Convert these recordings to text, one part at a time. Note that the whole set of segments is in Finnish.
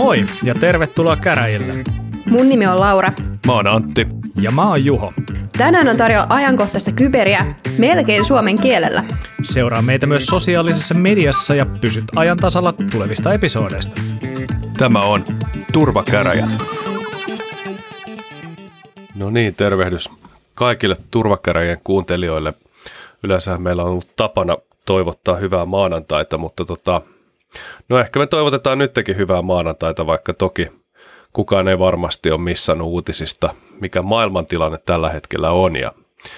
Moi ja tervetuloa käräjille. Mun nimi on Laura. Mä oon Antti. Ja mä oon Juho. Tänään on tarjolla ajankohtaista kyberiä melkein suomen kielellä. Seuraa meitä myös sosiaalisessa mediassa ja pysyt ajan tasalla tulevista episoodeista. Tämä on Turvakäräjät. No niin, tervehdys kaikille Turvakäräjien kuuntelijoille. Yleensä meillä on ollut tapana toivottaa hyvää maanantaita, mutta no ehkä me toivotetaan nytkin hyvää maanantaita, vaikka toki kukaan ei varmasti ole missannut uutisista, mikä maailmantilanne tällä hetkellä on. Ja,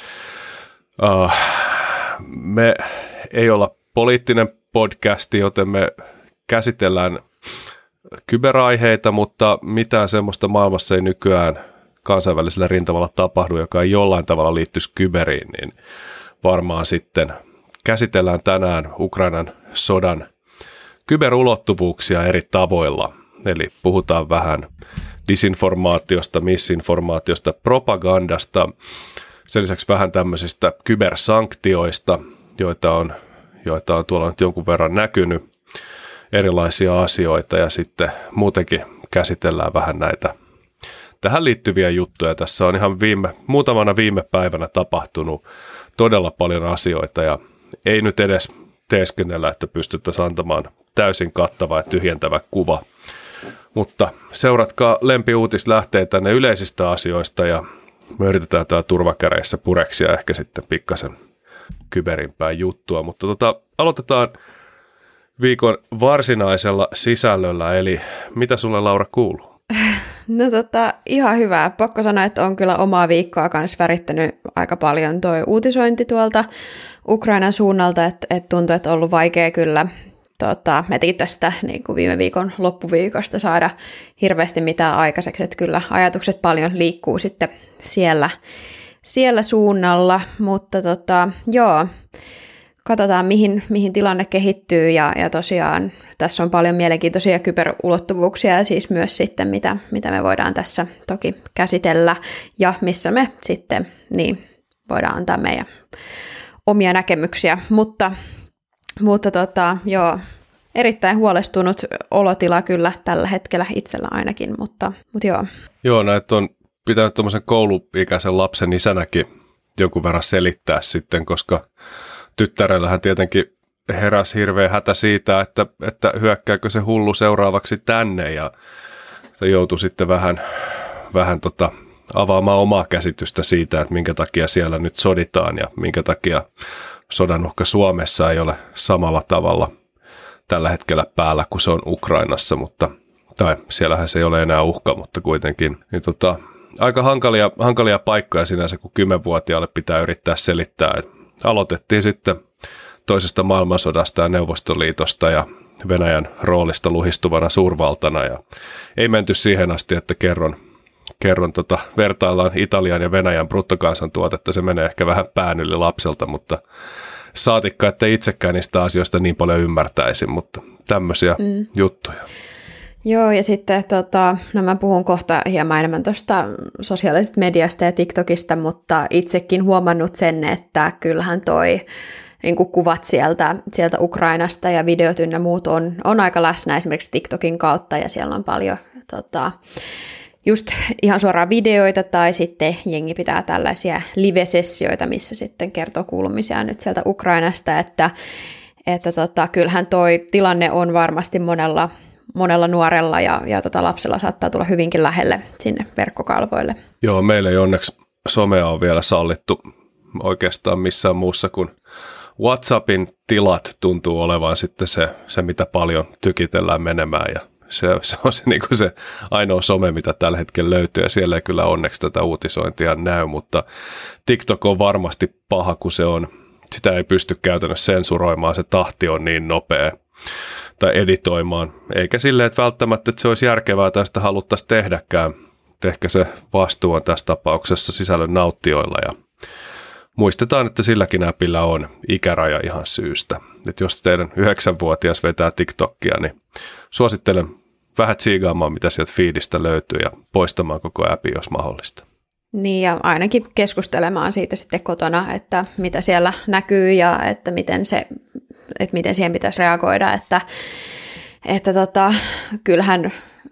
me ei olla poliittinen podcasti, joten me käsitellään kyberaiheita, mutta mitään semmoista maailmassa ei nykyään kansainvälisellä rintamalla tapahdu, joka ei jollain tavalla liittyisi kyberiin, niin varmaan sitten käsitellään tänään Ukrainan sodan kyberulottuvuuksia eri tavoilla. Eli puhutaan vähän disinformaatiosta, misinformaatiosta, propagandasta, sen lisäksi vähän tämmöisistä kybersanktioista, joita on tuolla nyt jonkun verran näkynyt, erilaisia asioita ja sitten muutenkin käsitellään vähän näitä tähän liittyviä juttuja. Tässä on ihan muutamana viime päivänä tapahtunut todella paljon asioita ja ei nyt edes teeskennellä, että pystyttäisiin antamaan täysin kattava ja tyhjentävä kuva. Mutta seuratkaa lempiuutislähteitä tänne yleisistä asioista ja me yritetään täällä Turvakäräjissä pureksia ehkä sitten pikkasen kyberimpää juttua. Mutta aloitetaan viikon varsinaisella sisällöllä, eli mitä sulle Laura kuuluu? No ihan hyvä. Pakko sanoa, että on kyllä omaa viikkoa kanssa värittänyt aika paljon toi uutisointi tuolta Ukrainan suunnalta, että tuntuu, että on ollut vaikea kyllä heti tästä niin kuin viime viikon loppuviikosta saada hirveästi mitään aikaiseksi, että kyllä ajatukset paljon liikkuu sitten siellä suunnalla, mutta joo, katsotaan mihin tilanne kehittyy ja tosiaan tässä on paljon mielenkiintoisia kyberulottuvuuksia ja siis myös sitten mitä me voidaan tässä toki käsitellä ja missä me sitten niin voidaan antaa meidän omia näkemyksiä, mutta joo, erittäin huolestunut olotila kyllä tällä hetkellä itsellä ainakin, mutta joo. Joo, näitä on pitänyt tuommoisen kouluikäisen lapsen isänäkin jonkun verran selittää sitten, koska tyttärellähän tietenkin heräsi hirveä hätä siitä, että hyökkääkö se hullu seuraavaksi tänne ja se joutui sitten vähän avaamaan omaa käsitystä siitä, että minkä takia siellä nyt soditaan ja minkä takia sodan uhka Suomessa ei ole samalla tavalla tällä hetkellä päällä kuin se on Ukrainassa, tai siellähän se ei ole enää uhka, mutta kuitenkin niin aika hankalia paikkoja sinänsä, kun 10-vuotiaalle pitää yrittää selittää. Et aloitettiin sitten toisesta maailmansodasta ja Neuvostoliitosta ja Venäjän roolista luhistuvana suurvaltana ja ei menty siihen asti, että kerron vertaillaan Italian ja Venäjän bruttokansantuotetta, se menee ehkä vähän pään yli lapselta, mutta saatikka, että itsekään niistä asioista niin paljon ymmärtäisin, mutta tämmöisiä juttuja. Joo, ja sitten no mä puhun kohta hieman enemmän tuosta sosiaalisesta mediasta ja TikTokista, mutta itsekin huomannut sen, että kyllähän toi niin kuin kuvat sieltä Ukrainasta ja videot ynnä muut on aika läsnä esimerkiksi TikTokin kautta, ja siellä on paljon just ihan suoraan videoita, tai sitten jengi pitää tällaisia live-sessioita, missä sitten kertoo kuulumisia nyt sieltä Ukrainasta, että kyllähän toi tilanne on varmasti monella nuorella ja lapsella saattaa tulla hyvinkin lähelle sinne verkkokalvoille. Joo, meillä ei onneksi somea on vielä sallittu oikeastaan missään muussa kuin WhatsAppin tilat tuntuu olevan sitten se mitä paljon tykitellään menemään ja se on se, niin kuin se ainoa some, mitä tällä hetkellä löytyy, ja siellä ei kyllä onneksi tätä uutisointia näy, mutta TikTok on varmasti paha, kun se on, sitä ei pysty käytännössä sensuroimaan, se tahti on niin nopea, tai editoimaan, eikä silleen, että välttämättä että se olisi järkevää tai sitä haluttaisiin tehdäkään, ehkä se vastuu on tässä tapauksessa sisällön nauttijoilla, ja muistetaan, että silläkin appilla on ikäraja ihan syystä. Että jos teidän 9-vuotias vetää TikTokia, niin suosittelen vähän tsiigaamaan, mitä sieltä feedistä löytyy ja poistamaan koko appi, jos mahdollista. Niin, ja ainakin keskustelemaan siitä sitten kotona, että mitä siellä näkyy ja että miten siihen pitäisi reagoida, että kyllähän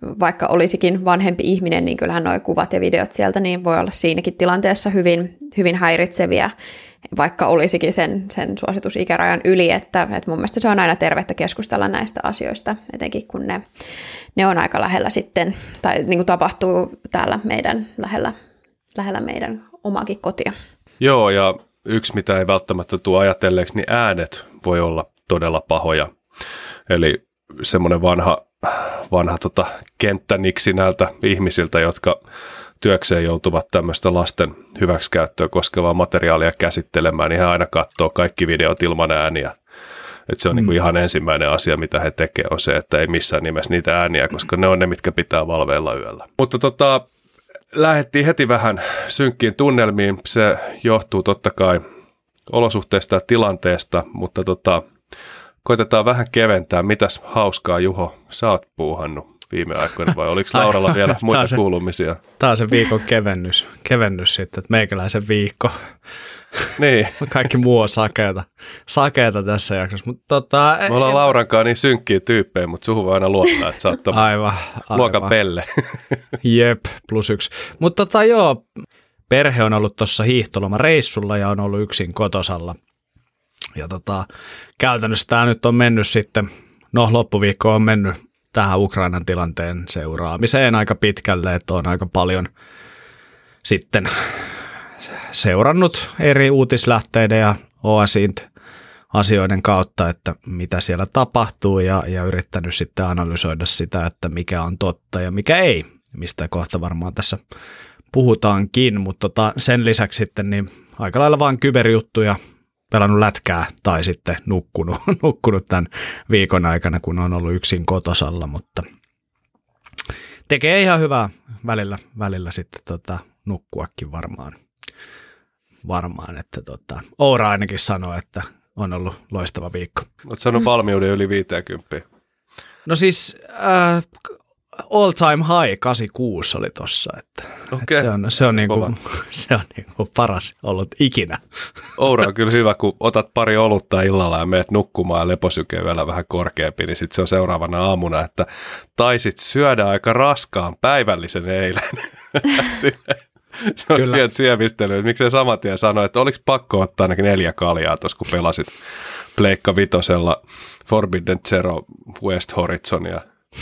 vaikka olisikin vanhempi ihminen, niin kyllähän nuo kuvat ja videot sieltä niin voi olla siinäkin tilanteessa hyvin, hyvin häiritseviä, vaikka olisikin sen suositusikärajan yli, että mun mielestä se on aina tervettä keskustella näistä asioista, etenkin kun ne on aika lähellä sitten, tai niin kuin tapahtuu täällä meidän lähellä meidän omaakin kotia. Joo, ja yksi, mitä ei välttämättä tule ajatelleeksi, niin äänet voi olla todella pahoja. Eli semmoinen vanha kenttäniksi näiltä ihmisiltä, jotka työkseen joutuvat tämmöistä lasten hyväksikäyttöä koskevaa materiaalia käsittelemään, niin he aina katsoo kaikki videot ilman ääniä. Et se on niin kuin ihan ensimmäinen asia, mitä he tekevät, on se, että ei missään nimessä niitä ääniä, koska ne on ne, mitkä pitää valveilla yöllä. Mutta lähdettiin heti vähän synkkiin tunnelmiin. Se johtuu totta kai olosuhteista ja tilanteesta, mutta koitetaan vähän keventää. Mitäs hauskaa, Juho, sä oot puuhannut viime aikoina, vai oliko Lauralla vielä muita kuulumisia? Tämä on se viikon kevennys sitten, että meikäläisen viikko. Niin. Kaikki muu on sakeeta tässä jaksossa. Me ollaan Laurankaan niin synkkiä tyyppejä, mutta suhun voi aina luottaa, että sä oot aivan. luokan pelle. Jep, +1. Mutta joo, perhe on ollut tuossa hiihtolomareissulla ja on ollut yksin kotosalla. Ja käytännössä tämä nyt on mennyt sitten, loppuviikko on mennyt tähän Ukrainan tilanteen seuraamiseen aika pitkälle, että on aika paljon sitten seurannut eri uutislähteiden ja OASINT-asioiden kautta, että mitä siellä tapahtuu ja yrittänyt sitten analysoida sitä, että mikä on totta ja mikä ei, mistä kohta varmaan tässä puhutaankin, mutta sen lisäksi sitten niin aika lailla vaan kyberjuttuja, pelannut lätkää tai sitten nukkunut tämän viikon aikana, kun on ollut yksin kotosalla, mutta tekee ihan hyvää välillä sitten nukkuakin varmaan, että Oura ainakin sanoo, että on ollut loistava viikko. Oletko sanonut valmiuden yli 50? No siis all time high 86 oli tossa, että se on niinku paras ollut ikinä. Oura on kyllä hyvä, kun otat pari olutta illalla ja meet nukkumaan ja leposyke vielä vähän korkeampi, niin sitten se on seuraavana aamuna, että taisit syödä aika raskaan päivällisen eilen. Se on pientä sievistelyä. Miksei saman tien sano, että oliko pakko ottaa ainakin 4 kaljaa tuossa, kun pelasit Pleikka Vitosella Forbidden Zero West Horizonia.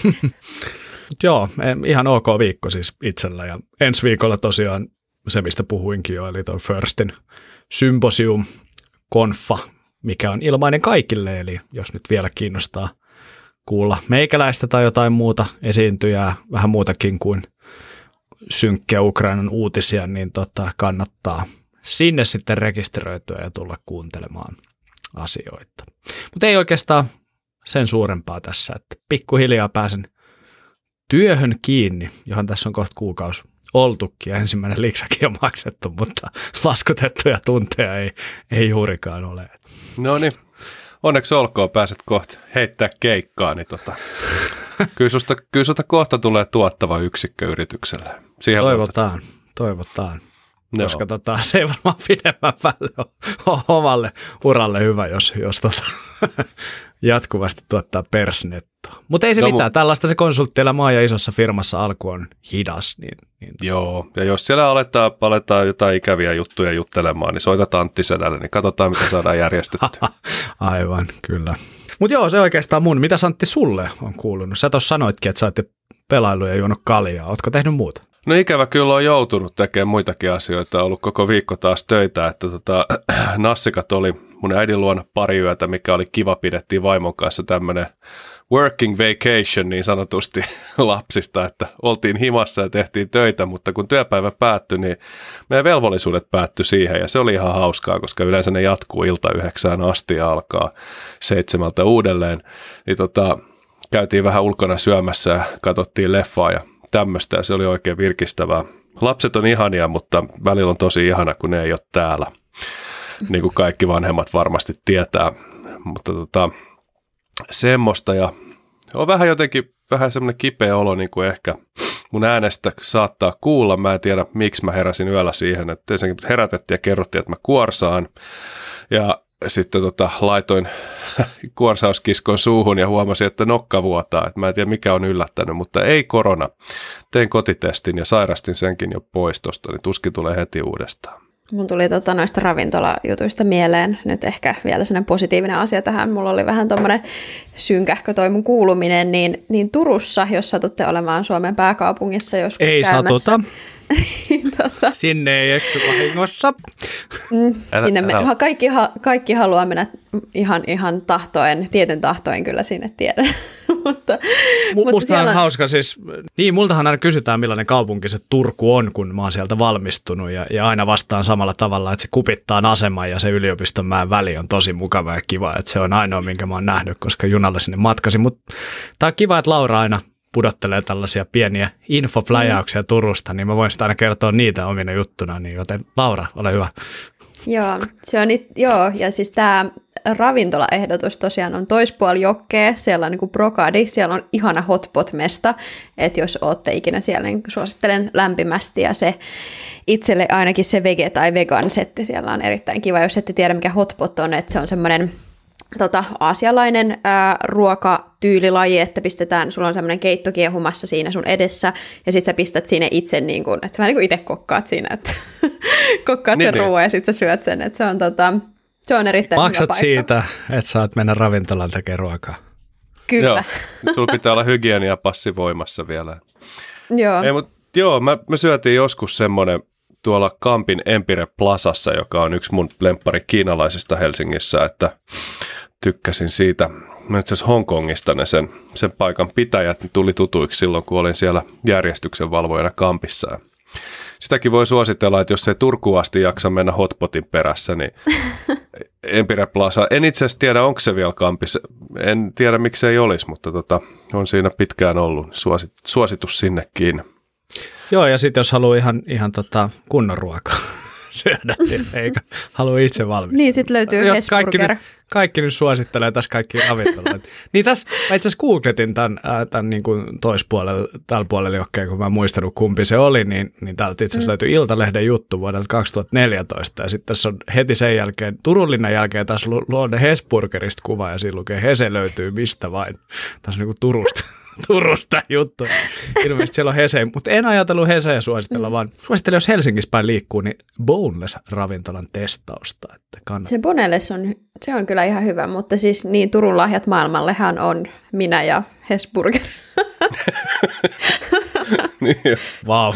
Joo, ihan ok viikko siis itsellä ja ensi viikolla tosiaan se, mistä puhuinkin jo, eli tuo Firstin Symposium-konfa, mikä on ilmainen kaikille, eli jos nyt vielä kiinnostaa kuulla meikäläistä tai jotain muuta esiintyjää, vähän muutakin kuin synkkiä Ukrainan uutisia, niin kannattaa sinne sitten rekisteröityä ja tulla kuuntelemaan asioita. Mutta ei oikeastaan sen suurempaa tässä, että pikkuhiljaa pääsen työhön kiinni, johon tässä on kohta kuukausi oltukin ja ensimmäinen liksakin on maksettu, mutta laskutettuja tunteja ei juurikaan ole. No niin, onneksi olkoon, pääset kohta heittää keikkaa, niin kyllä susta kohta tulee tuottava yksikkö yritykselle. Siihen toivotaan. No. Koska se ei varmaan pidemmän päälle ole omalle uralle hyvä, jos jatkuvasti tuottaa persnettoa. Mutta ei se mitään, tällaista se konsulttielämä ja isossa firmassa alku on hidas. Niin. Joo, ja jos siellä aletaan jotain ikäviä juttuja juttelemaan, niin soitetaan Antti Sedälle, niin katsotaan, mitä saadaan järjestettyä. Aivan, kyllä. Mutta joo, se oikeastaan mun. Mitä Antti sulle on kuulunut? Sä tuossa sanoitkin, että sä oot pelailu ja juonut kaljaa. Ootko tehnyt muuta? No ikävä kyllä on joutunut tekemään muitakin asioita. On ollut koko viikko taas töitä, että nassikat oli mun äidin luona pari yötä, mikä oli kiva. Pidettiin vaimon kanssa tämmöinen working vacation niin sanotusti lapsista, että oltiin himassa ja tehtiin töitä, mutta kun työpäivä päättyi, niin meidän velvollisuudet päättyi siihen ja se oli ihan hauskaa, koska yleensä ne jatkuu 9 asti ja alkaa 7 uudelleen. Niin käytiin vähän ulkona syömässä ja katsottiin leffaa ja tämmöistä ja se oli oikein virkistävää. Lapset on ihania, mutta välillä on tosi ihana, kun ne ei ole täällä, niin kuin kaikki vanhemmat varmasti tietää, mutta semmoista ja on vähän jotenkin vähän semmoinen kipeä olo, niin kuin ehkä mun äänestä saattaa kuulla. Mä en tiedä, miksi mä heräsin yöllä siihen, että ensinnäkin herätettiin ja kerrottiin, että mä kuorsaan ja sitten laitoin kuorsauskiskon suuhun ja huomasin, että nokka vuotaa. Et mä en tiedä mikä on yllättänyt, mutta ei korona. Tein kotitestin ja sairastin senkin jo pois tosta, niin tuskin tulee heti uudestaan. Mun tuli noista ravintolajutuista mieleen nyt ehkä vielä sellainen positiivinen asia tähän. Mulla oli vähän tommoinen synkähkö toi mun kuuluminen, niin Turussa, jos satutte olemaan Suomen pääkaupungissa joskus ei käymässä. Satuta. Sinne ei eksy vahingossa. Sinne kaikki haluaa mennä ihan tahtoen, tieten tahtoen kyllä sinne tiedän. Musta on hauska siis, niin multahan aina kysytään millainen kaupunki se Turku on, kun mä oon sieltä valmistunut ja aina vastaan samalla tavalla, että se Kupittaan asema ja se yliopistonmäen väli on tosi mukava ja kiva, että se on ainoa minkä mä oon nähnyt, koska junalla sinne matkasin, mutta tää on kiva, että Laura aina pudottelee tällaisia pieniä infopläjäyksiä Turusta, niin mä voin sitä aina kertoa niitä omina juttuna, niin joten Laura, ole hyvä. Joo, ja siis tämä ravintolaehdotus tosiaan on toispuoli jokkea, siellä on niin kuin Brokadi, siellä on ihana hotpot-mesta, että jos olette ikinä siellä, niin suosittelen lämpimästi, ja se itselle ainakin se vege- tai vegan-setti siellä on erittäin kiva, jos ette tiedä mikä hotpot on, että se on semmoinen aasialainen ruokatyylilaji, että sulla on semmoinen keitto kiehumassa siinä sun edessä, ja sit sä pistät siinä itse, niin kuin, että sä vähän niin kuin itse kokkaat siinä, että kokkaat sen ruoan ja sit sä syöt sen, että se on erittäin maksat hyvä paikka. siitä, että saat mennä ravintolaan tekemään ruokaa. Kyllä. Joo, sulla pitää olla hygieniapassi voimassa vielä. Joo. Me syötiin joskus semmoinen tuolla Kampin Empire Plazassa, joka on yksi mun lemppari kiinalaisista Helsingissä, että tykkäsin siitä. Mä itse asiassa Hongkongista ne sen paikan pitäjät tuli tutuiksi silloin, kun olin siellä järjestyksen valvojana Kampissa. Sitäkin voi suositella, että jos ei Turkuun asti jaksa mennä hotpotin perässä, niin Empire Plaza. En itse asiassa tiedä, onko se vielä Kampissa. En tiedä, miksi ei olisi, mutta on siinä pitkään ollut. Suositus sinnekin. Joo, ja sitten jos haluaa ihan kunnon ruokaa syödä, niin eikä halua itse valmistaa. Niin, sitten löytyy Hesburger. Kaikki nyt suosittelee tässä kaikki ravintoloita. Niin tässä mä itse asiassa googletin tämän niin kuin toispuolella, tällä puolella jokkeen, kun mä en muistanut kumpi se oli, niin täältä itse asiassa löytyy Iltalehden juttu vuodelta 2014, ja sitten tässä on heti sen jälkeen, Turun linnan jälkeen tässä on Hesburgerista kuva, ja siinä lukee Hese löytyy mistä vain. Tässä on niin kuin Turusta juttu. Ilmeisesti siellä on Hese, mutta en ajatellut Heseä suositella, vaan suosittelen, jos Helsingissä päin liikkuu, niin Boneless-ravintolan testausta. Että se Boneless on kyllä ihan hyvä, mutta siis niin Turun lahjat maailmallehan on minä ja Hesburger. Niin wow.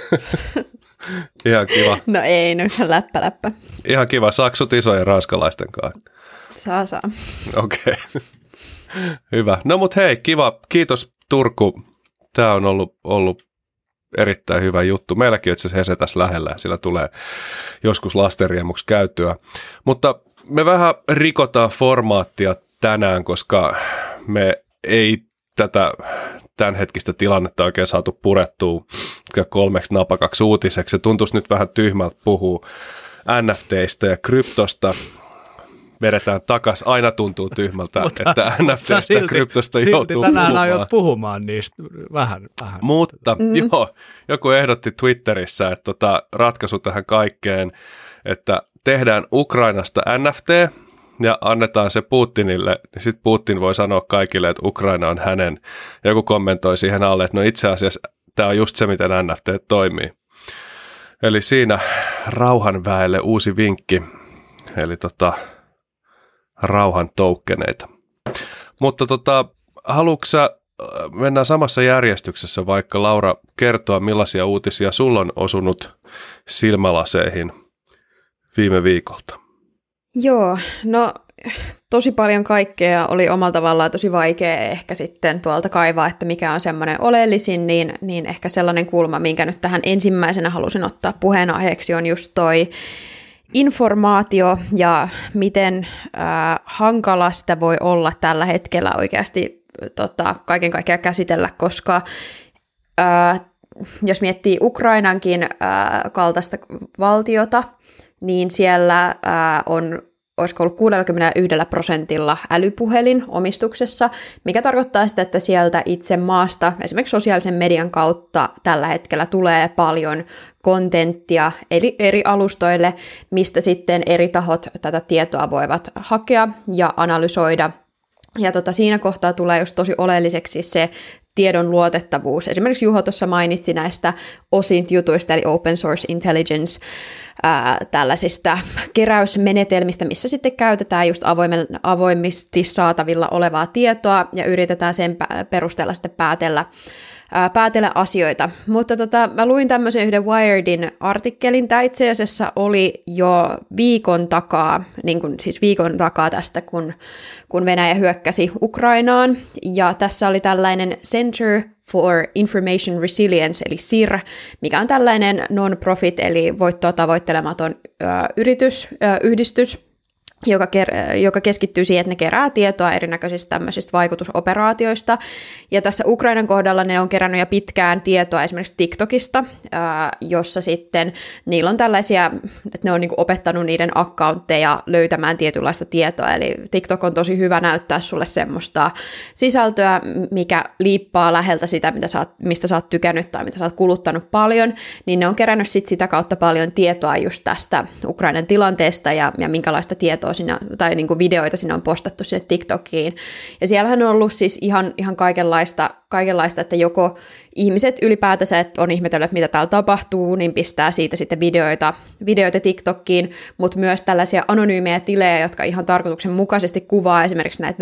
Ihan kiva. No ei, nyt läppä. Ihan kiva. Saako sut isojen ranskalaisten kanssa? Saa. Okei. Hyvä. No mut hei, kiva. Kiitos Turku. Tämä on ollut erittäin hyvä juttu. Meilläkin itse asiassa Hese tässä lähellä ja sillä tulee joskus lastenriemuksi käytyä. Mutta me vähän rikotaan formaattia tänään, koska me ei tätä tämänhetkistä tilannetta oikein saatu purettua 3 napakaksi uutiseksi. Se tuntuisi nyt vähän tyhmältä puhua NFTistä ja kryptosta. Vedetään takaisin. Aina tuntuu tyhmältä, että NFTstä ja kryptosta joutuu puhumaan. Silti tänään aiot puhumaan niistä vähän. Mutta joo, joku ehdotti Twitterissä, että ratkaisu tähän kaikkeen, että tehdään Ukrainasta NFT ja annetaan se Putinille, niin sitten Putin voi sanoa kaikille, että Ukraina on hänen. Joku kommentoi siihen alle, että no itse asiassa tämä on just se, miten NFT toimii. Eli siinä rauhanväelle uusi vinkki, eli rauhan toukkeneita. Mutta haluatko sä, mennään samassa järjestyksessä, vaikka Laura kertoa, millaisia uutisia sulla on osunut silmälaseihin viime viikolta? Joo, no tosi paljon kaikkea oli omalla tavallaan tosi vaikea ehkä sitten tuolta kaivaa, että mikä on semmoinen oleellisin, niin ehkä sellainen kulma, minkä nyt tähän ensimmäisenä halusin ottaa puheenaiheeksi, on just toi informaatio ja miten hankala sitä voi olla tällä hetkellä oikeasti kaiken kaikkiaan käsitellä, koska jos miettii Ukrainankin kaltaista valtiota, niin siellä on olisiko ollut 61% älypuhelin omistuksessa, mikä tarkoittaa sitä, että sieltä itse maasta, esimerkiksi sosiaalisen median kautta tällä hetkellä tulee paljon kontenttia eri alustoille, mistä sitten eri tahot tätä tietoa voivat hakea ja analysoida. Ja siinä kohtaa tulee just tosi oleelliseksi se tiedon luotettavuus. Esimerkiksi Juho tuossa mainitsi näistä OSINT-jutuista, eli Open Source Intelligence, tällaisista keräysmenetelmistä, missä sitten käytetään just avoimesti saatavilla olevaa tietoa ja yritetään sen perusteella sitten päätellä asioita. Mutta mä luin tämmöisen yhden Wiredin artikkelin. Tämä itse asiassa oli jo viikon takaa tästä, kun Venäjä hyökkäsi Ukrainaan. Ja tässä oli tällainen Center for Information Resilience, eli CIR, mikä on tällainen non-profit, eli voittoa tavoittelematon yhdistys, joka keskittyy siihen, että ne kerää tietoa erinäköisistä tämmöisistä vaikutusoperaatioista. Ja tässä Ukrainan kohdalla ne on kerännyt jo pitkään tietoa esimerkiksi TikTokista, jossa sitten niillä on tällaisia, että ne on niinku opettanut niiden accountteja löytämään tietynlaista tietoa. Eli TikTok on tosi hyvä näyttää sulle semmoista sisältöä, mikä liippaa läheltä sitä, mistä sä oot tykännyt tai mitä sä oot kuluttanut paljon, niin ne on kerännyt sitä kautta paljon tietoa just tästä Ukrainan tilanteesta ja minkälaista tietoa siinä, tai niin kuin videoita sinne on postattu sinne TikTokiin. Ja siellähän on ollut siis ihan kaikenlaista, että joko ihmiset ylipäätänsä, että on ihmetellyt, että mitä täällä tapahtuu, niin pistää siitä sitten videoita TikTokkiin, mutta myös tällaisia anonyymejä tilejä, jotka ihan tarkoituksenmukaisesti kuvaa esimerkiksi näitä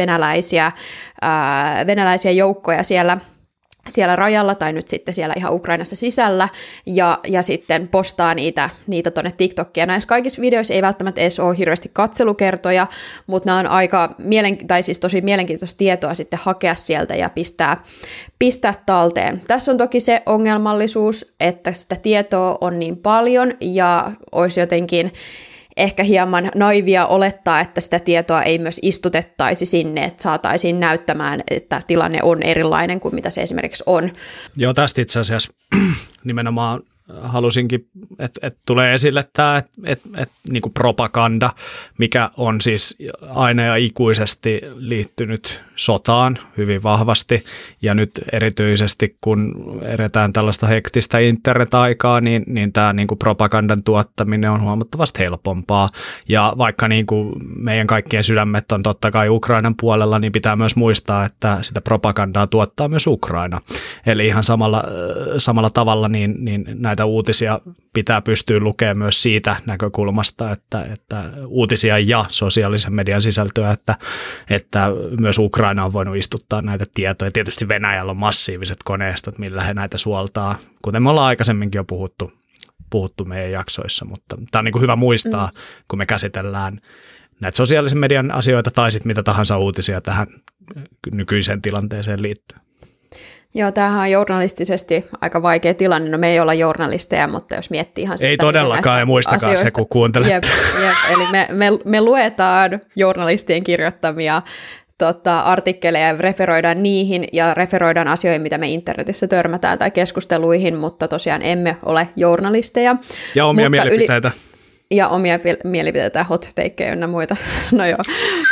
venäläisiä joukkoja siellä rajalla tai nyt sitten siellä ihan Ukrainassa sisällä ja sitten postaa niitä tuonne TikTokkiin. Ja näissä kaikissa videoissa ei välttämättä edes ole hirveästi katselukertoja, mutta nämä on aika tosi mielenkiintoista tietoa sitten hakea sieltä ja pistää talteen. Tässä on toki se ongelmallisuus, että sitä tietoa on niin paljon ja olisi jotenkin ehkä hieman naivia olettaa, että sitä tietoa ei myös istutettaisi sinne, että saataisiin näyttämään, että tilanne on erilainen kuin mitä se esimerkiksi on. Joo, tästä itse asiassa nimenomaan halusinkin, että tulee esille tämä niinku propaganda, mikä on siis aina ja ikuisesti liittynyt sotaan hyvin vahvasti, ja nyt erityisesti kun eletään tällaista hektistä internet-aikaa, niin tämä niinku propagandan tuottaminen on huomattavasti helpompaa, ja vaikka niinku meidän kaikkien sydämet on totta kai Ukrainan puolella, niin pitää myös muistaa, että sitä propagandaa tuottaa myös Ukraina, eli ihan samalla tavalla niin näitä uutisia pitää pystyä lukemaan myös siitä näkökulmasta, että uutisia ja sosiaalisen median sisältöä, että myös Ukraina on voinut istuttaa näitä tietoja. Tietysti Venäjällä on massiiviset koneistot, millä he näitä suoltaa, kuten me ollaan aikaisemminkin jo puhuttu meidän jaksoissa, mutta tämä on niin kuin hyvä muistaa, kun me käsitellään näitä sosiaalisen median asioita tai sitten mitä tahansa uutisia tähän nykyiseen tilanteeseen liittyen. Joo, tämähän on journalistisesti aika vaikea tilanne. No me ei olla journalisteja, mutta jos miettii ihan sitä... Ei todellakaan, ja muistakaa se, kun kuuntelette. Jep. Eli me luetaan journalistien kirjoittamia artikkeleja ja referoidaan niihin ja referoidaan asioihin, mitä me internetissä törmätään tai keskusteluihin, mutta tosiaan emme ole journalisteja. Ja omia mielipiteitä. Ja omia mielipiteitä, hot takeja ynnä muita. No joo.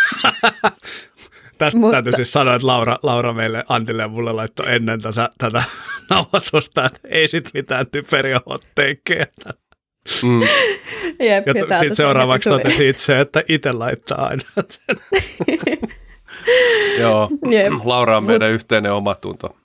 Tästä täytyy siis sanoa, että Laura meille, Antille ja mulle laittoi ennen tätä nauhoitusta, että ei sit mitään typeriä hotteikkeja. Ja sitten seuraavaksi totesi itse, että itse laittaa aina sen. Joo, Laura on meidän yhteinen omatunto.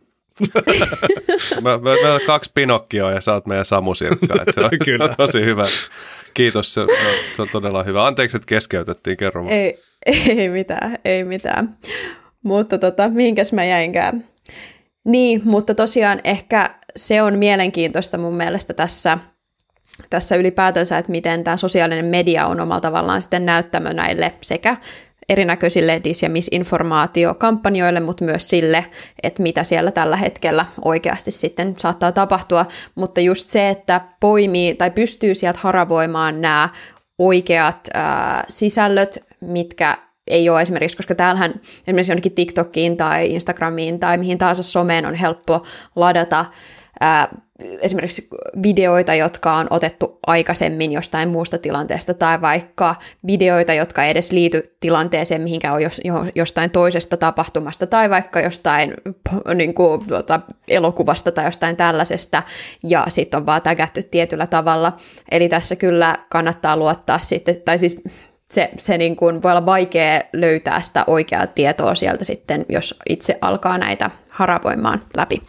Me on 2 Pinokkioa ja sä oot meidän Samu Sirkka. Se on tosi hyvä. Kiitos, se on todella hyvä. Anteeksi, että keskeytettiin, kerro vaan. Ei mitään. Mutta mihinkäs mä jäinkään? Niin, mutta tosiaan ehkä se on mielenkiintoista mun mielestä tässä ylipäätänsä, että miten tämä sosiaalinen media on omalla tavallaan sitten näyttämö näille sekä erinäköisille dis- ja misinformaatiokampanjoille, mutta myös sille, että mitä siellä tällä hetkellä oikeasti sitten saattaa tapahtua. Mutta just se, että poimii tai pystyy sieltä haravoimaan nämä oikeat sisällöt, mitkä ei ole esimerkiksi, koska täällähän esimerkiksi jonnekin TikTokiin tai Instagramiin tai mihin tahansa someen on helppo ladata esimerkiksi videoita, jotka on otettu aikaisemmin jostain muusta tilanteesta, tai vaikka videoita, jotka ei edes liity tilanteeseen, mihinkä on jostain toisesta tapahtumasta, tai vaikka jostain niin kuin, elokuvasta tai jostain tällaisesta, ja sitten on vaan tägätty tietyllä tavalla. Eli tässä kyllä kannattaa luottaa sitten, tai siis se niin kuin voi olla vaikea löytää sitä oikeaa tietoa sieltä sitten, jos itse alkaa näitä haravoimaan läpi.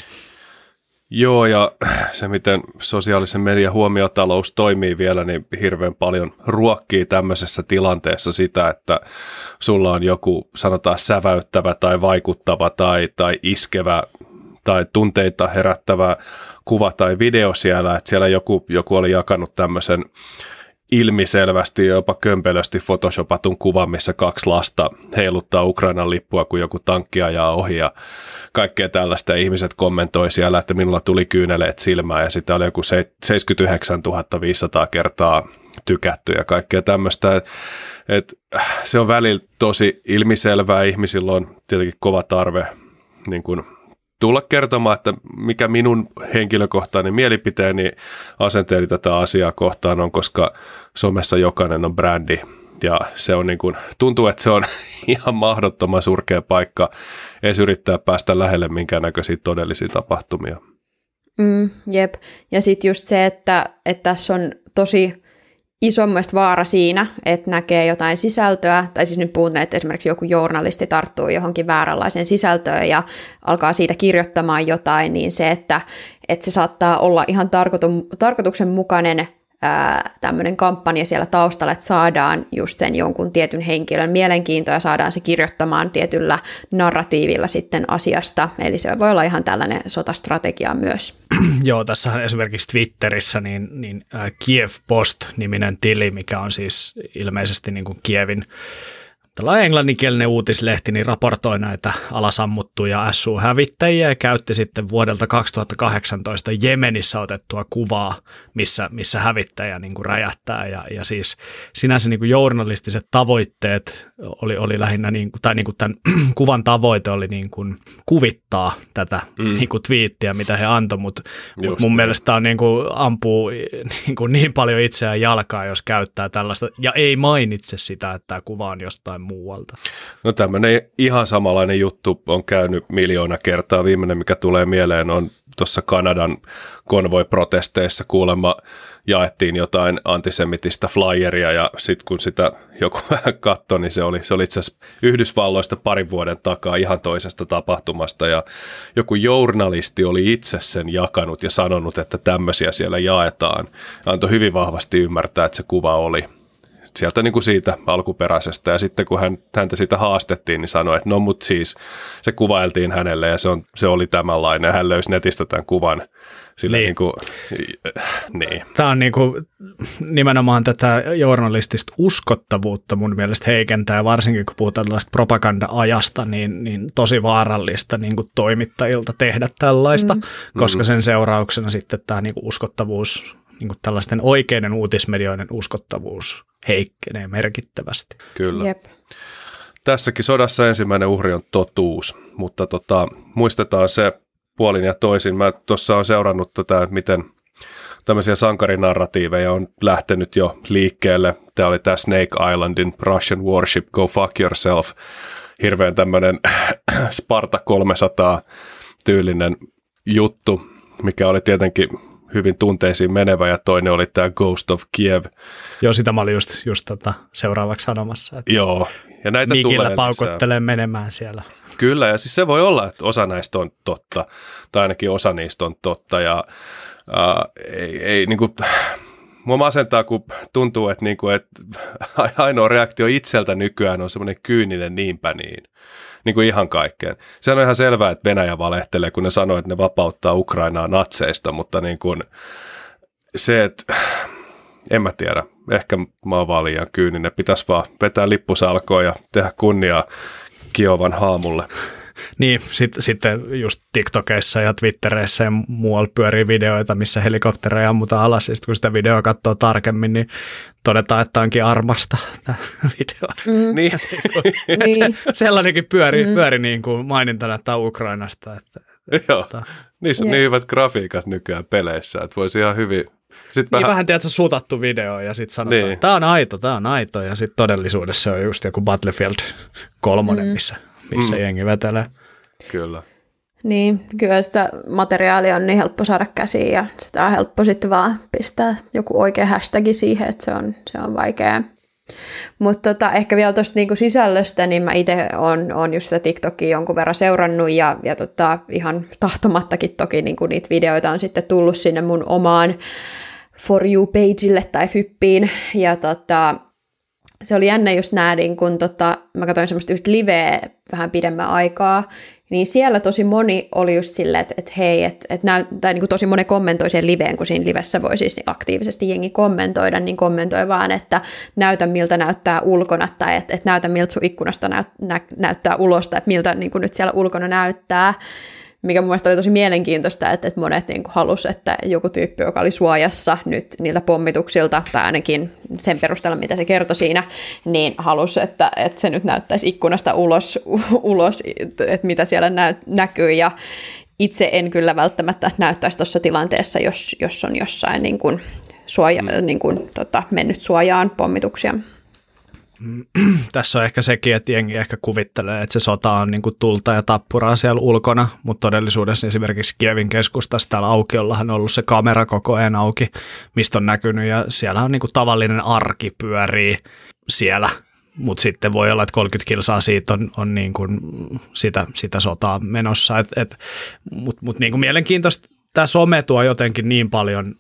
Joo, ja se, miten sosiaalisen median huomiotalous toimii vielä, niin hirveän paljon ruokkii tämmöisessä tilanteessa sitä, että sulla on joku, sanotaan, säväyttävä tai vaikuttava tai iskevä tai tunteita herättävä kuva tai video siellä, että siellä joku oli jakanut tämmöisen ilmiselvästi jopa kömpelösti photoshopatun kuvan, missä 2 lasta heiluttaa Ukrainan lippua, kun joku tankki ajaa ohi ja kaikkea tällaista. Ja ihmiset kommentoi siellä, että minulla tuli kyyneleet silmään ja sitä oli joku 79 500 kertaa tykätty ja kaikkea tämmöistä. Et se on välillä tosi ilmiselvää. Ihmisillä on tietenkin kova tarve niin kuin tulla kertomaan, että mikä minun henkilökohtainen mielipiteeni asenteeni tätä asiaa kohtaan on, koska somessa jokainen on brändi. Ja se on niin kuin, tuntuu, että se on ihan mahdottoman surkea paikka edes yrittää päästä lähelle minkäännäköisiä todellisia tapahtumia. Jep. Ja sitten just se, että tässä on tosi iso vaara siinä, että näkee jotain sisältöä, tai siis nyt puhun, että esimerkiksi joku journalisti tarttuu johonkin vääränlaiseen sisältöön ja alkaa siitä kirjoittamaan jotain, niin se, että se saattaa olla ihan tarkoituksenmukainen tämmöinen kampanja siellä taustalla, että saadaan just sen jonkun tietyn henkilön mielenkiintoa ja saadaan se kirjoittamaan tietyllä narratiivilla sitten asiasta, eli se voi olla ihan tällainen sotastrategia myös. Joo, tässähän esimerkiksi Twitterissä niin Kiev Post-niminen tili, mikä on siis ilmeisesti niin kuin Kievin tällainen englanninkielinen uutislehti, niin raportoi näitä alasammuttuja SU-hävittäjiä ja käytti sitten vuodelta 2018 Jemenissä otettua kuvaa, missä hävittäjä niin kuin räjähtää. Ja siis sinänsä niin kuin journalistiset tavoitteet oli lähinnä, tai niin kuin tämän kuvan tavoite oli niin kuin kuvittaa tätä niin kuin twiittiä, mitä he antoi, mutta mun mielestä on niin kuin ampuu niin paljon itseään jalkaa, jos käyttää tällaista, ja ei mainitse sitä, että tämä kuva on jostain muualta. No tämmöinen ihan samanlainen juttu on käynyt 1,000,000 kertaa. Viimeinen, mikä tulee mieleen, on tuossa Kanadan konvoi-protesteissa kuulemma jaettiin jotain antisemitistä flyeria, ja sitten kun sitä joku vähän katsoi, niin se oli itse asiassa Yhdysvalloista 2 vuoden takaa ihan toisesta tapahtumasta, ja joku journalisti oli itse sen jakanut ja sanonut, että tämmöisiä siellä jaetaan. Antoi hyvin vahvasti ymmärtää, että se kuva oli sieltä niin kuin siitä alkuperäisestä, ja sitten kun häntä siitä haastettiin, niin sanoi, että no mut siis se kuvailtiin hänelle, ja se oli tämänlainen, ja hän löysi netistä tämän kuvan. Niin. Tämä on niin kuin, nimenomaan tätä journalistista uskottavuutta mun mielestä heikentää, ja varsinkin kun puhutaan tällaista propaganda-ajasta, niin tosi vaarallista niin kuin toimittajilta tehdä tällaista, koska sen seurauksena sitten tämä niin kuin uskottavuus, niin kuin tällaisten oikeiden uutismedioiden uskottavuus heikkenee merkittävästi. Kyllä. Jep. Tässäkin sodassa ensimmäinen uhri on totuus, mutta muistetaan se puolin ja toisin. Mä tuossa olen seurannut tätä, miten tämmöisiä sankarinarratiiveja on lähtenyt jo liikkeelle. Tämä oli tämä Snake Islandin Russian Warship, Go Fuck Yourself. Hirveän tämmöinen Sparta 300 tyylinen juttu, mikä oli tietenkin hyvin tunteisiin menevä, ja toinen oli tämä Ghost of Kiev. Joo, sitä mä olin just seuraavaksi sanomassa. Että joo, ja näitä mikillä paukottelee menemään siellä. Kyllä, ja siis se voi olla, että osa näistä on totta, tai ainakin osa niistä on totta, ja ei niin kuin, mua masentaa, kun tuntuu, että, niin kuin, että ainoa reaktio itseltä nykyään on semmoinen kyyninen niinpä niin kuin ihan kaikkeen. Se on ihan selvää, että Venäjä valehtelee, kun ne sanoo, että ne vapauttaa Ukrainaa natseista, mutta niin kuin se, että en mä tiedä, ehkä mä oon vaan liian kyyninen. Pitäisi vaan vetää lippusalkoon ja tehdä kunniaa Kiovan haamulle. Niin, sitten just TikTokeissa ja Twittereissä ja muualla pyörii videoita, missä helikoptereja ammutaan alas, ja sitten kun sitä videoa katsoo tarkemmin, niin todetaan, että onkin armasta tämä video. Niin. Sellainenkin pyöri niin kuin mainintana, että tämä on Ukrainasta. Joo. Niissä on niin hyvät grafiikat nykyään peleissä, että voisi ihan hyvin. Sitten vähän tiedätkö, sutattu video ja sitten sanotaan, että tämä on aito ja sitten todellisuudessa se on just joku Battlefield 3, missä jengi vetelee. Kyllä. Niin, kyllä sitä materiaalia on niin helppo saada käsiin ja sitä on helppo sitten vaan pistää joku oikea hashtagi siihen, että se on vaikea. Mutta ehkä vielä tuosta niinku sisällöstä, niin mä itse on just sitä TikTokia jonkun verran seurannut ja ihan tahtomattakin toki niinku niitä videoita on sitten tullut sinne mun omaan For You-pageille tai Fyppiin ja se oli jännä just nähdin, kun mä katsoin semmoista yhtä liveä vähän pidemmän aikaa, niin siellä tosi moni oli just silleen, että hei, tai niin kuin tosi moni kommentoi siihen liveen, kun siinä livessä voi siis aktiivisesti jengi kommentoida, niin kommentoi vaan, että näytä miltä näyttää ulkona, tai että näytä miltä sun ikkunasta näyttää ulos, tai että miltä niin kuin nyt siellä ulkona näyttää. Mikä mun mielestä oli tosi mielenkiintoista, että monet niin kuin halusi, että joku tyyppi, joka oli suojassa nyt niiltä pommituksilta, tai ainakin sen perusteella, mitä se kertoi siinä, niin halusi, että se nyt näyttäisi ikkunasta ulos että mitä siellä näkyy. Ja itse en kyllä välttämättä näyttäisi tuossa tilanteessa, jos on jossain niin kuin mennyt suojaan pommituksia. Tässä on ehkä sekin, että jengi ehkä kuvittelee, että se sota on niin kuin tulta ja tappuraa siellä ulkona, mutta todellisuudessa esimerkiksi Kievin keskustassa täällä aukiollahan on ollut se kamera koko ajan auki, mistä on näkynyt, ja siellä on niin kuin tavallinen arki pyörii siellä, mutta sitten voi olla, että 30 kilsaa siitä on niin kuin sitä sotaa menossa, mutta niin kuin mielenkiintoista tämä some tuo jotenkin niin paljon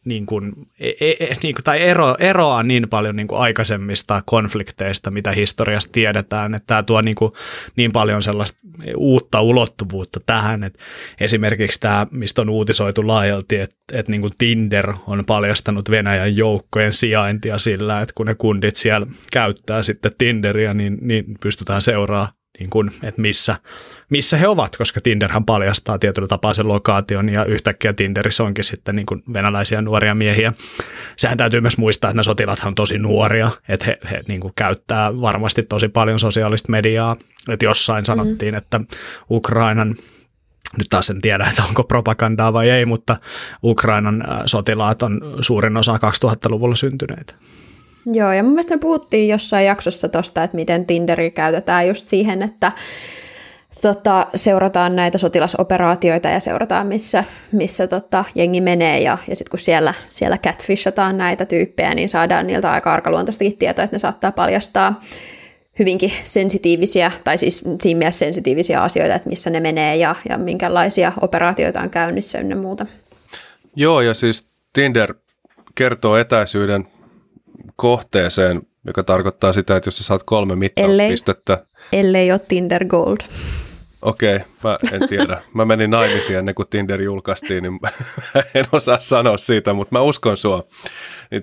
eroaa niin paljon niin kuin aikaisemmista konflikteista, mitä historiasta tiedetään, että tämä tuo niin paljon sellaista uutta ulottuvuutta tähän, että esimerkiksi tämä, mistä on uutisoitu laajalti, että niin kuin Tinder on paljastanut Venäjän joukkojen sijaintia sillä, että kun ne kundit siellä käyttää sitten Tinderia, niin pystytään seuraamaan, niin kuin, että missä he ovat, koska Tinderhän paljastaa tietyllä tapaa sen lokaation, ja yhtäkkiä Tinderissä onkin sitten niin kuin venäläisiä nuoria miehiä. Sehän täytyy myös muistaa, että ne sotilaathan on tosi nuoria, että he niin kuin käyttää varmasti tosi paljon sosiaalista mediaa, että jossain sanottiin, että Ukrainan, nyt taas en tiedä, että onko propagandaa vai ei, mutta Ukrainan sotilaat on suurin osa 2000-luvulla syntyneitä. Joo, ja mun mielestä me puhuttiin jossain jaksossa tuosta, että miten Tinderi käytetään just siihen, että seurataan näitä sotilasoperaatioita ja seurataan, missä jengi menee, ja sitten kun siellä catfishataan näitä tyyppejä, niin saadaan niiltä aika arkaluontoistakin tietoa, että ne saattaa paljastaa hyvinkin sensitiivisiä, tai siis siinä mielessä sensitiivisiä asioita, että missä ne menee ja minkälaisia operaatioita on käynnissä ynnä muuta. Joo, ja siis Tinder kertoo etäisyyden kohteeseen, joka tarkoittaa sitä, että jos sä saat 3 mittauspistettä. Ellei ole Tinder Gold. Okei, mä en tiedä. Mä menin naimisiin ennen kuin Tinder julkaistiin, niin en osaa sanoa siitä, mutta mä uskon sua. Niin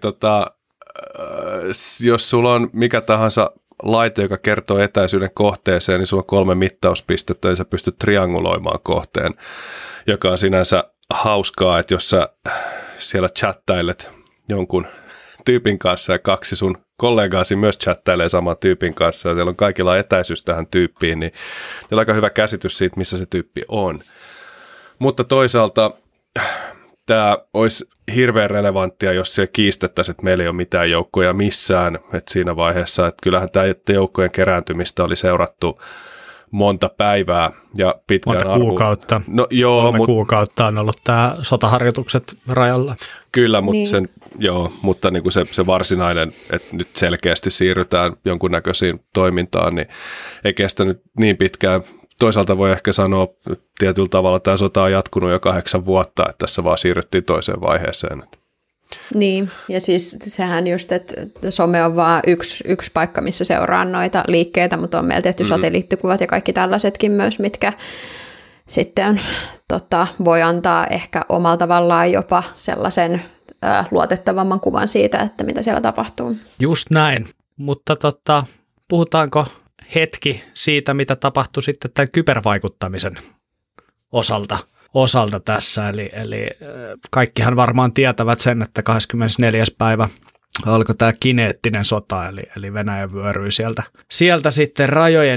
jos sulla on mikä tahansa laite, joka kertoo etäisyyden kohteeseen, niin sulla on 3 mittauspistettä, niin sä pystyt trianguloimaan kohteen, joka on sinänsä hauskaa, että jos sä siellä chattailet jonkun tyypin kanssa ja 2 sun kollegaasi myös chattailee saman tyypin kanssa ja siellä on kaikilla etäisyys tähän tyyppiin, niin teillä on aika hyvä käsitys siitä, missä se tyyppi on. Mutta toisaalta tämä olisi hirveän relevanttia, jos se kiistettäisiin, että meillä ei ole mitään joukkoja missään, että siinä vaiheessa, että kyllähän tämä joukkojen kerääntymistä oli seurattu monta päivää ja pitkään monta kuukautta. No, joo, 3 kuukautta on ollut tämä sotaharjoitukset rajalla. Kyllä, mutta niin kuin se varsinainen, että nyt selkeästi siirrytään jonkunnäköisiin toimintaan, niin ei kestänyt niin pitkään. Toisaalta voi ehkä sanoa, että tietyllä tavalla tämä sota on jatkunut jo 8 vuotta, että tässä vaan siirryttiin toiseen vaiheeseen. Niin, ja siis sehän just, että some on vaan yksi paikka, missä seuraa noita liikkeitä, mutta on meillä tehty satelliittikuvat ja kaikki tällaisetkin myös, mitkä sitten voi antaa ehkä omalla tavallaan jopa sellaisen luotettavamman kuvan siitä, että mitä siellä tapahtuu. Just näin, mutta puhutaanko hetki siitä, mitä tapahtui sitten tämän kybervaikuttamisen osalta tässä, eli kaikkihan varmaan tietävät sen, että 24. päivä alkoi tämä kineettinen sota, eli Venäjä vyöryi sieltä sitten rajojen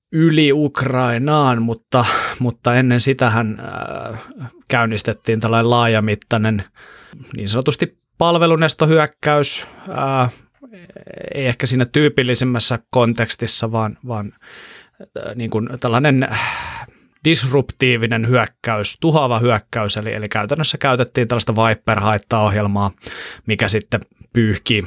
yli Ukrainaan, mutta ennen sitähän käynnistettiin tällainen laajamittainen niin sanotusti palvelunestohyökkäys, ei ehkä siinä tyypillisimmässä kontekstissa, vaan niin kuin tällainen disruptiivinen hyökkäys, tuhoava hyökkäys, eli käytännössä käytettiin tällaista Viper-haittaohjelmaa, mikä sitten pyyhkii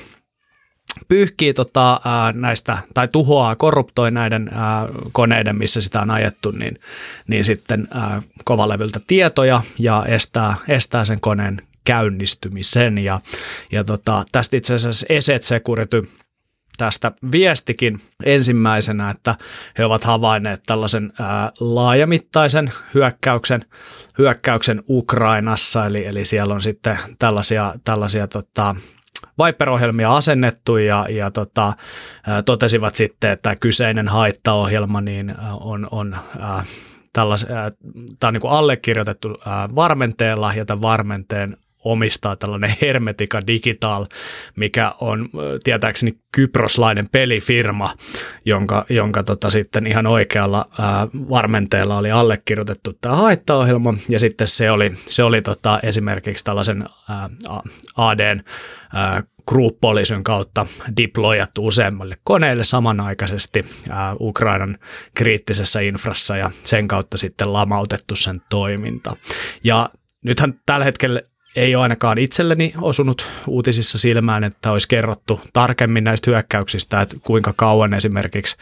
näistä, tai tuhoaa, korruptoi näiden koneiden, missä sitä on ajettu, niin sitten kovalevyltä tietoja ja estää sen koneen käynnistymisen. Ja tästä itse asiassa ESET Security tästä viestikin ensimmäisenä, että he ovat havainneet tällaisen laajamittaisen hyökkäyksen Ukrainassa, eli siellä on sitten tällaisia Viper-ohjelmia asennettu ja totesivat sitten, että kyseinen haittaohjelma niin on tämä on niin kuin allekirjoitettu varmenteella ja tämän varmenteen omistaa tällainen Hermetica Digital, mikä on tietääkseni kyproslainen pelifirma, jonka sitten ihan oikealla varmenteella oli allekirjoitettu tämä haittaohjelma, ja sitten se oli esimerkiksi tällaisen ADn group-polysyn kautta deployattu useammalle koneelle samanaikaisesti Ukrainan kriittisessä infrassa, ja sen kautta sitten lamautettu sen toiminta. Ja nythän tällä hetkellä ei ole ainakaan itselleni osunut uutisissa silmään, että olisi kerrottu tarkemmin näistä hyökkäyksistä, että kuinka kauan esimerkiksi,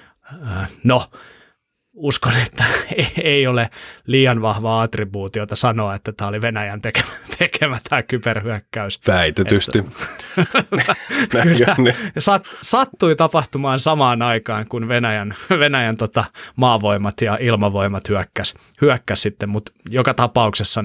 uskon, että ei ole liian vahvaa attribuutiota sanoa, että tämä oli Venäjän tekemä tämä kyberhyökkäys. Väitetysti. Kyllä, sattui tapahtumaan samaan aikaan, kun Venäjän maavoimat ja ilmavoimat hyökkäs sitten, mutta joka tapauksessa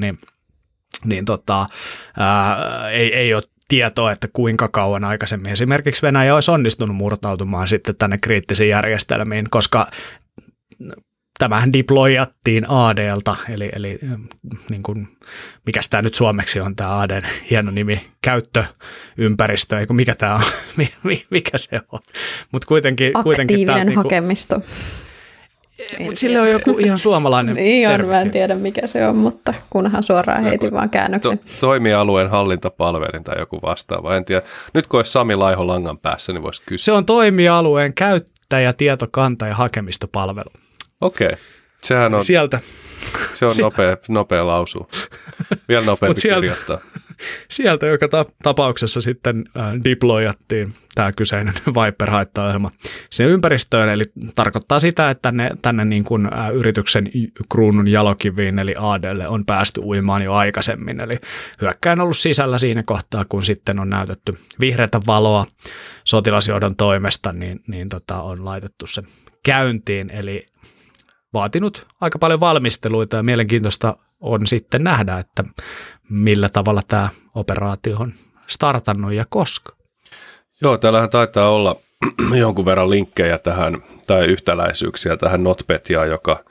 ei ole tietoa, että kuinka kauan aikaisemmin esimerkiksi Venäjä olisi onnistunut murtautumaan sitten tänne kriittisiin järjestelmiin, koska tämähän deployattiin ADlta, eli niin kuin, mikäs tämä nyt suomeksi on tämä ADn hieno nimi, käyttöympäristö, eikö mikä tämä on, mikä se on, mutta kuitenkin aktiivinen tämä, hakemisto. Mutta sille on joku ihan suomalainen niin on, mä en tiedä mikä se on, mutta kunhan suoraan heitin vaan käännöksen. Toimialueen hallintapalvelin tai joku vastaava, en tiedä. Nyt kun olisi Sami Laiho langan päässä, niin voisi kysyä. Se on toimialueen käyttäjätietokanta ja hakemistopalvelu. Okei, sehän on, sieltä. Se on nopea lausuu. Vielä nopeampi kirjoittaa. Sieltä joka tapauksessa sitten deployattiin tämä kyseinen Viper-haittaohjelma sinne ympäristöön, eli tarkoittaa sitä, että tänne niin kuin yrityksen kruunun jalokiviin, eli ADlle, on päästy uimaan jo aikaisemmin, eli hyökkäin on ollut sisällä siinä kohtaa, kun sitten on näytetty vihreätä valoa sotilasjohdon toimesta, niin on laitettu se käyntiin, eli vaatinut aika paljon valmisteluita ja mielenkiintoista on sitten nähdä, että millä tavalla tämä operaatio on startannut ja koska. Joo, täällähän taitaa olla jonkun verran linkkejä tähän tai yhtäläisyyksiä tähän NotPetjaan, joka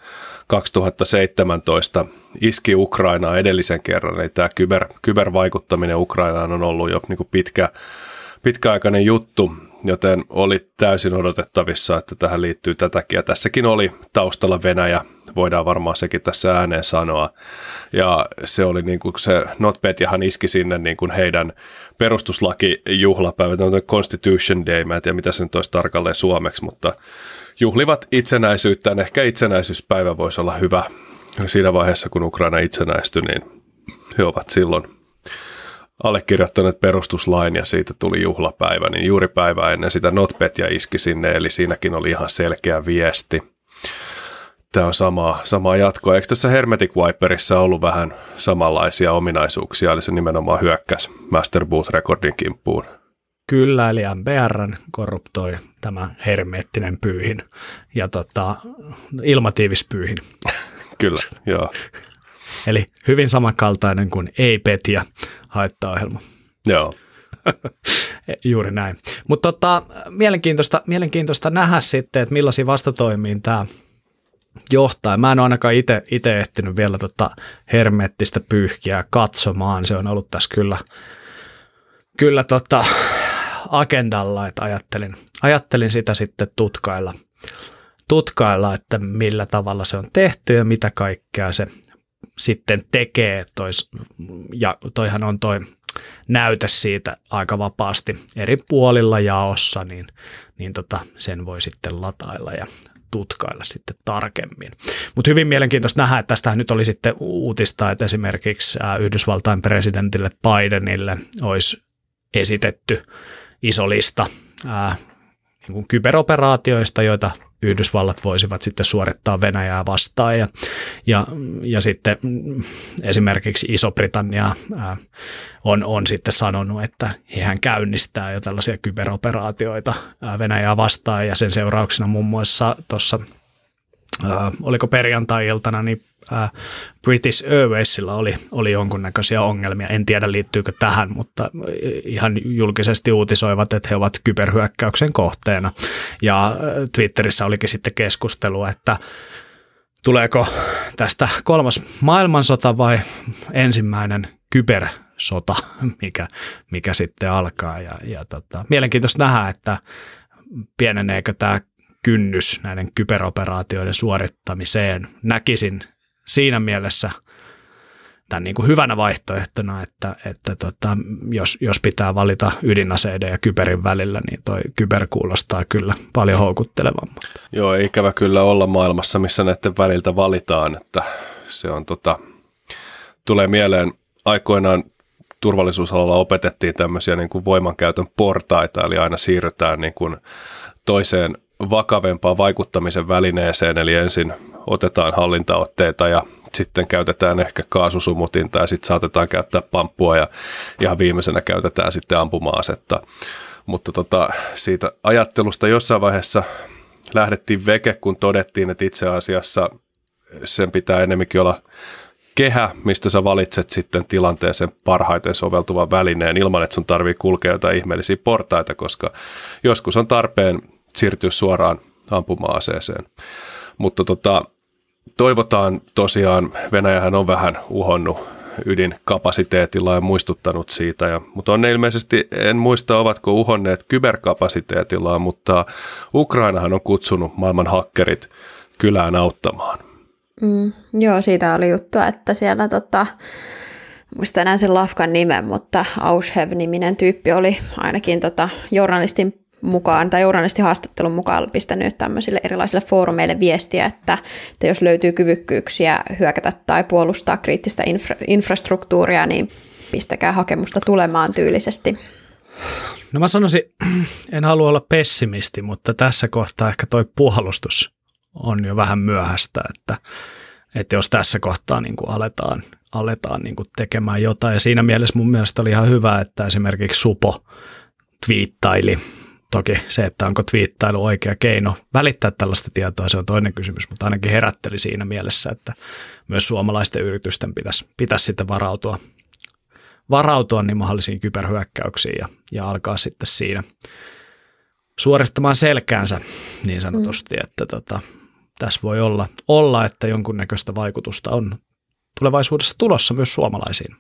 2017 iski Ukrainaan edellisen kerran. Eli tämä kybervaikuttaminen Ukrainaan on ollut jo niin kuin pitkäaikainen juttu, joten oli täysin odotettavissa, että tähän liittyy tätäkin. Ja tässäkin oli taustalla Venäjä, voidaan varmaan sekin tässä ääneen sanoa. Ja se oli niin kuin se NotPetjahan iski sinne niin kuin heidän perustuslakijuhlapäivät, Constitution Day, mä en tiedä mitä se nyt olisi tarkalleen suomeksi, mutta juhlivat itsenäisyyttään. Ehkä itsenäisyyspäivä voisi olla hyvä siinä vaiheessa, kun Ukraina itsenäistyi, niin he ovat silloin allekirjoittaneet perustuslain ja siitä tuli juhlapäivä, niin juuri päivää ennen sitä NotPetja iski sinne, eli siinäkin oli ihan selkeä viesti. Tämä on samaa jatkoa. Eikö tässä Hermetic Viperissa ollut vähän samanlaisia ominaisuuksia, eli se nimenomaan hyökkäsi Master Boot Recordin kimppuun? Kyllä, eli MBR:n korruptoi tämä hermeettinen pyyhin ja ilmatiivispyyhin. Kyllä, joo. Eli hyvin samankaltainen kuin ei-petja haittaohjelma. Joo. Juuri näin. Mutta mielenkiintoista nähdä sitten, että millaisiin vastatoimiin tämä johtaa. Mä en ole ainakaan itse ehtinyt vielä hermeettistä pyyhkiä katsomaan. Se on ollut tässä kyllä agendalla, että ajattelin sitä sitten tutkailla tutkailla, että millä tavalla se on tehty ja mitä kaikkea se sitten tekee. Ja toihan on toi näyte siitä aika vapaasti eri puolilla jaossa, niin sen voi sitten latailla ja tutkailla sitten tarkemmin. Mutta hyvin mielenkiintoista nähdä, että tästähän nyt oli sitten uutista, että esimerkiksi Yhdysvaltain presidentille Bidenille olisi esitetty iso lista niin kuin kyberoperaatioista, joita Yhdysvallat voisivat sitten suorittaa Venäjää vastaan ja sitten esimerkiksi Iso-Britannia on sitten sanonut, että hehän käynnistää jo tällaisia kyberoperaatioita Venäjää vastaan ja sen seurauksena muun muassa tuossa oliko perjantai-iltana, niin British Airwaysilla oli jonkunnäköisiä ongelmia. En tiedä liittyykö tähän, mutta ihan julkisesti uutisoivat, että he ovat kyberhyökkäyksen kohteena. Ja Twitterissä olikin sitten keskustelu, että tuleeko tästä 3. maailmansota vai ensimmäinen kybersota, mikä sitten alkaa. Mielenkiintoista nähdä, että pieneneekö tämä kynnys näiden kyberoperaatioiden suorittamiseen. Näkisin siinä mielessä tämän niin kuin hyvänä vaihtoehtona, että jos pitää valita ydinaseiden ja kyberin välillä, niin toi kyber kuulostaa kyllä paljon houkuttelevammalta. Joo, ikävä kyllä olla maailmassa, missä näiden väliltä valitaan, että se on tulee mieleen aikoinaan turvallisuusalalla opetettiin tämmöisiä niin kuin voimankäytön portaita, eli aina siirrytään niin kuin toiseen vakavempaan vaikuttamisen välineeseen, eli ensin otetaan hallintaotteita ja sitten käytetään ehkä kaasusumutinta ja sitten saatetaan käyttää pamppua ja ihan viimeisenä käytetään sitten ampuma-asetta. Mutta siitä ajattelusta jossain vaiheessa lähdettiin veke, kun todettiin, että itse asiassa sen pitää enemmänkin olla kehä, mistä sä valitset sitten tilanteeseen parhaiten soveltuvan välineen ilman, että sun tarvii kulkea jotain ihmeellisiä portaita, koska joskus on tarpeen siirtyä suoraan ampuma-aseeseen. Mutta toivotaan tosiaan, Venäjähän on vähän uhonnut ydinkapasiteetilla ja muistuttanut siitä, mutta on ne ilmeisesti, en muista ovatko uhonneet kyberkapasiteetillaan, mutta Ukrainahan on kutsunut maailman hakkerit kylään auttamaan. Joo, siitä oli juttua, että siellä muista enää sen lafkan nimen, mutta Aushhev-niminen tyyppi oli ainakin journalistin mukaan tai journalistihaastattelun mukaan pistänyt tämmöisille erilaisille foorumeille viestiä, että jos löytyy kyvykkyyksiä hyökätä tai puolustaa kriittistä infrastruktuuria, niin pistäkää hakemusta tulemaan tyylisesti. No mä sanoisin, en halua olla pessimisti, mutta tässä kohtaa ehkä toi puolustus on jo vähän myöhäistä, että jos tässä kohtaa niin kuin aletaan niin kuin tekemään jotain. Ja siinä mielessä mun mielestä oli ihan hyvä, että esimerkiksi Supo twiittaili. Toki se, että onko twiittailu oikea keino välittää tällaista tietoa, se on toinen kysymys, mutta ainakin herätteli siinä mielessä, että myös suomalaisten yritysten pitäisi sitten varautua niin mahdollisiin kyberhyökkäyksiin ja alkaa sitten siinä suoristamaan selkäänsä niin sanotusti, että tässä voi olla, että jonkunnäköistä vaikutusta on tulevaisuudessa tulossa myös suomalaisiin.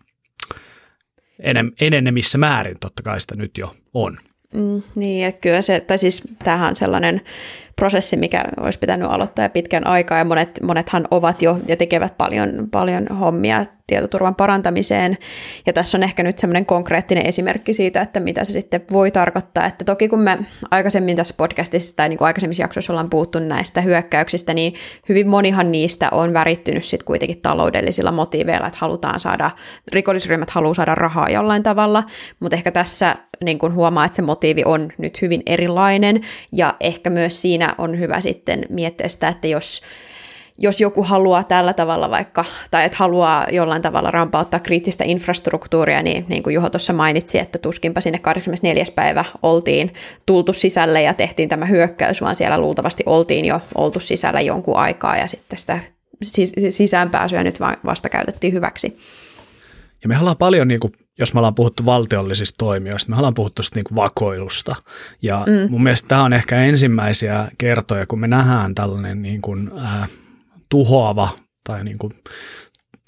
Enenemissä määrin totta kai sitä nyt jo on. Niin, ja kyllä tämähän on sellainen prosessi, mikä olisi pitänyt aloittaa jo pitkän aikaa, ja monethan ovat jo ja tekevät paljon hommia tietoturvan parantamiseen, ja tässä on ehkä nyt semmoinen konkreettinen esimerkki siitä, että mitä se sitten voi tarkoittaa, että toki kun me aikaisemmin tässä podcastissa tai niin kuin aikaisemmissa jaksoissa ollaan puhuttu näistä hyökkäyksistä, niin hyvin monihan niistä on värittynyt sitten kuitenkin taloudellisilla motiiveilla, että rikollisryhmät haluaa saada rahaa jollain tavalla, mutta ehkä tässä niin kuin huomaa, että se motiivi on nyt hyvin erilainen, ja ehkä myös siinä on hyvä sitten miettiä sitä, että jos joku haluaa tällä tavalla tai että haluaa jollain tavalla rampauttaa kriittistä infrastruktuuria, niin kuin Juho tuossa mainitsi, että tuskinpa sinne 24. päivä oltiin tultu sisälle ja tehtiin tämä hyökkäys, vaan siellä luultavasti oltiin jo oltu sisällä jonkun aikaa, ja sitten sitä sisäänpääsyä nyt vasta käytettiin hyväksi. Ja me ollaan paljon, niin kuin, jos me ollaan puhuttu valtiollisista toimijoista, me ollaan puhuttu niin kuin vakoilusta. Ja mun mielestä tämä on ehkä ensimmäisiä kertoja, kun me nähdään tällainen niin kuin, tuhoava tai niin kuin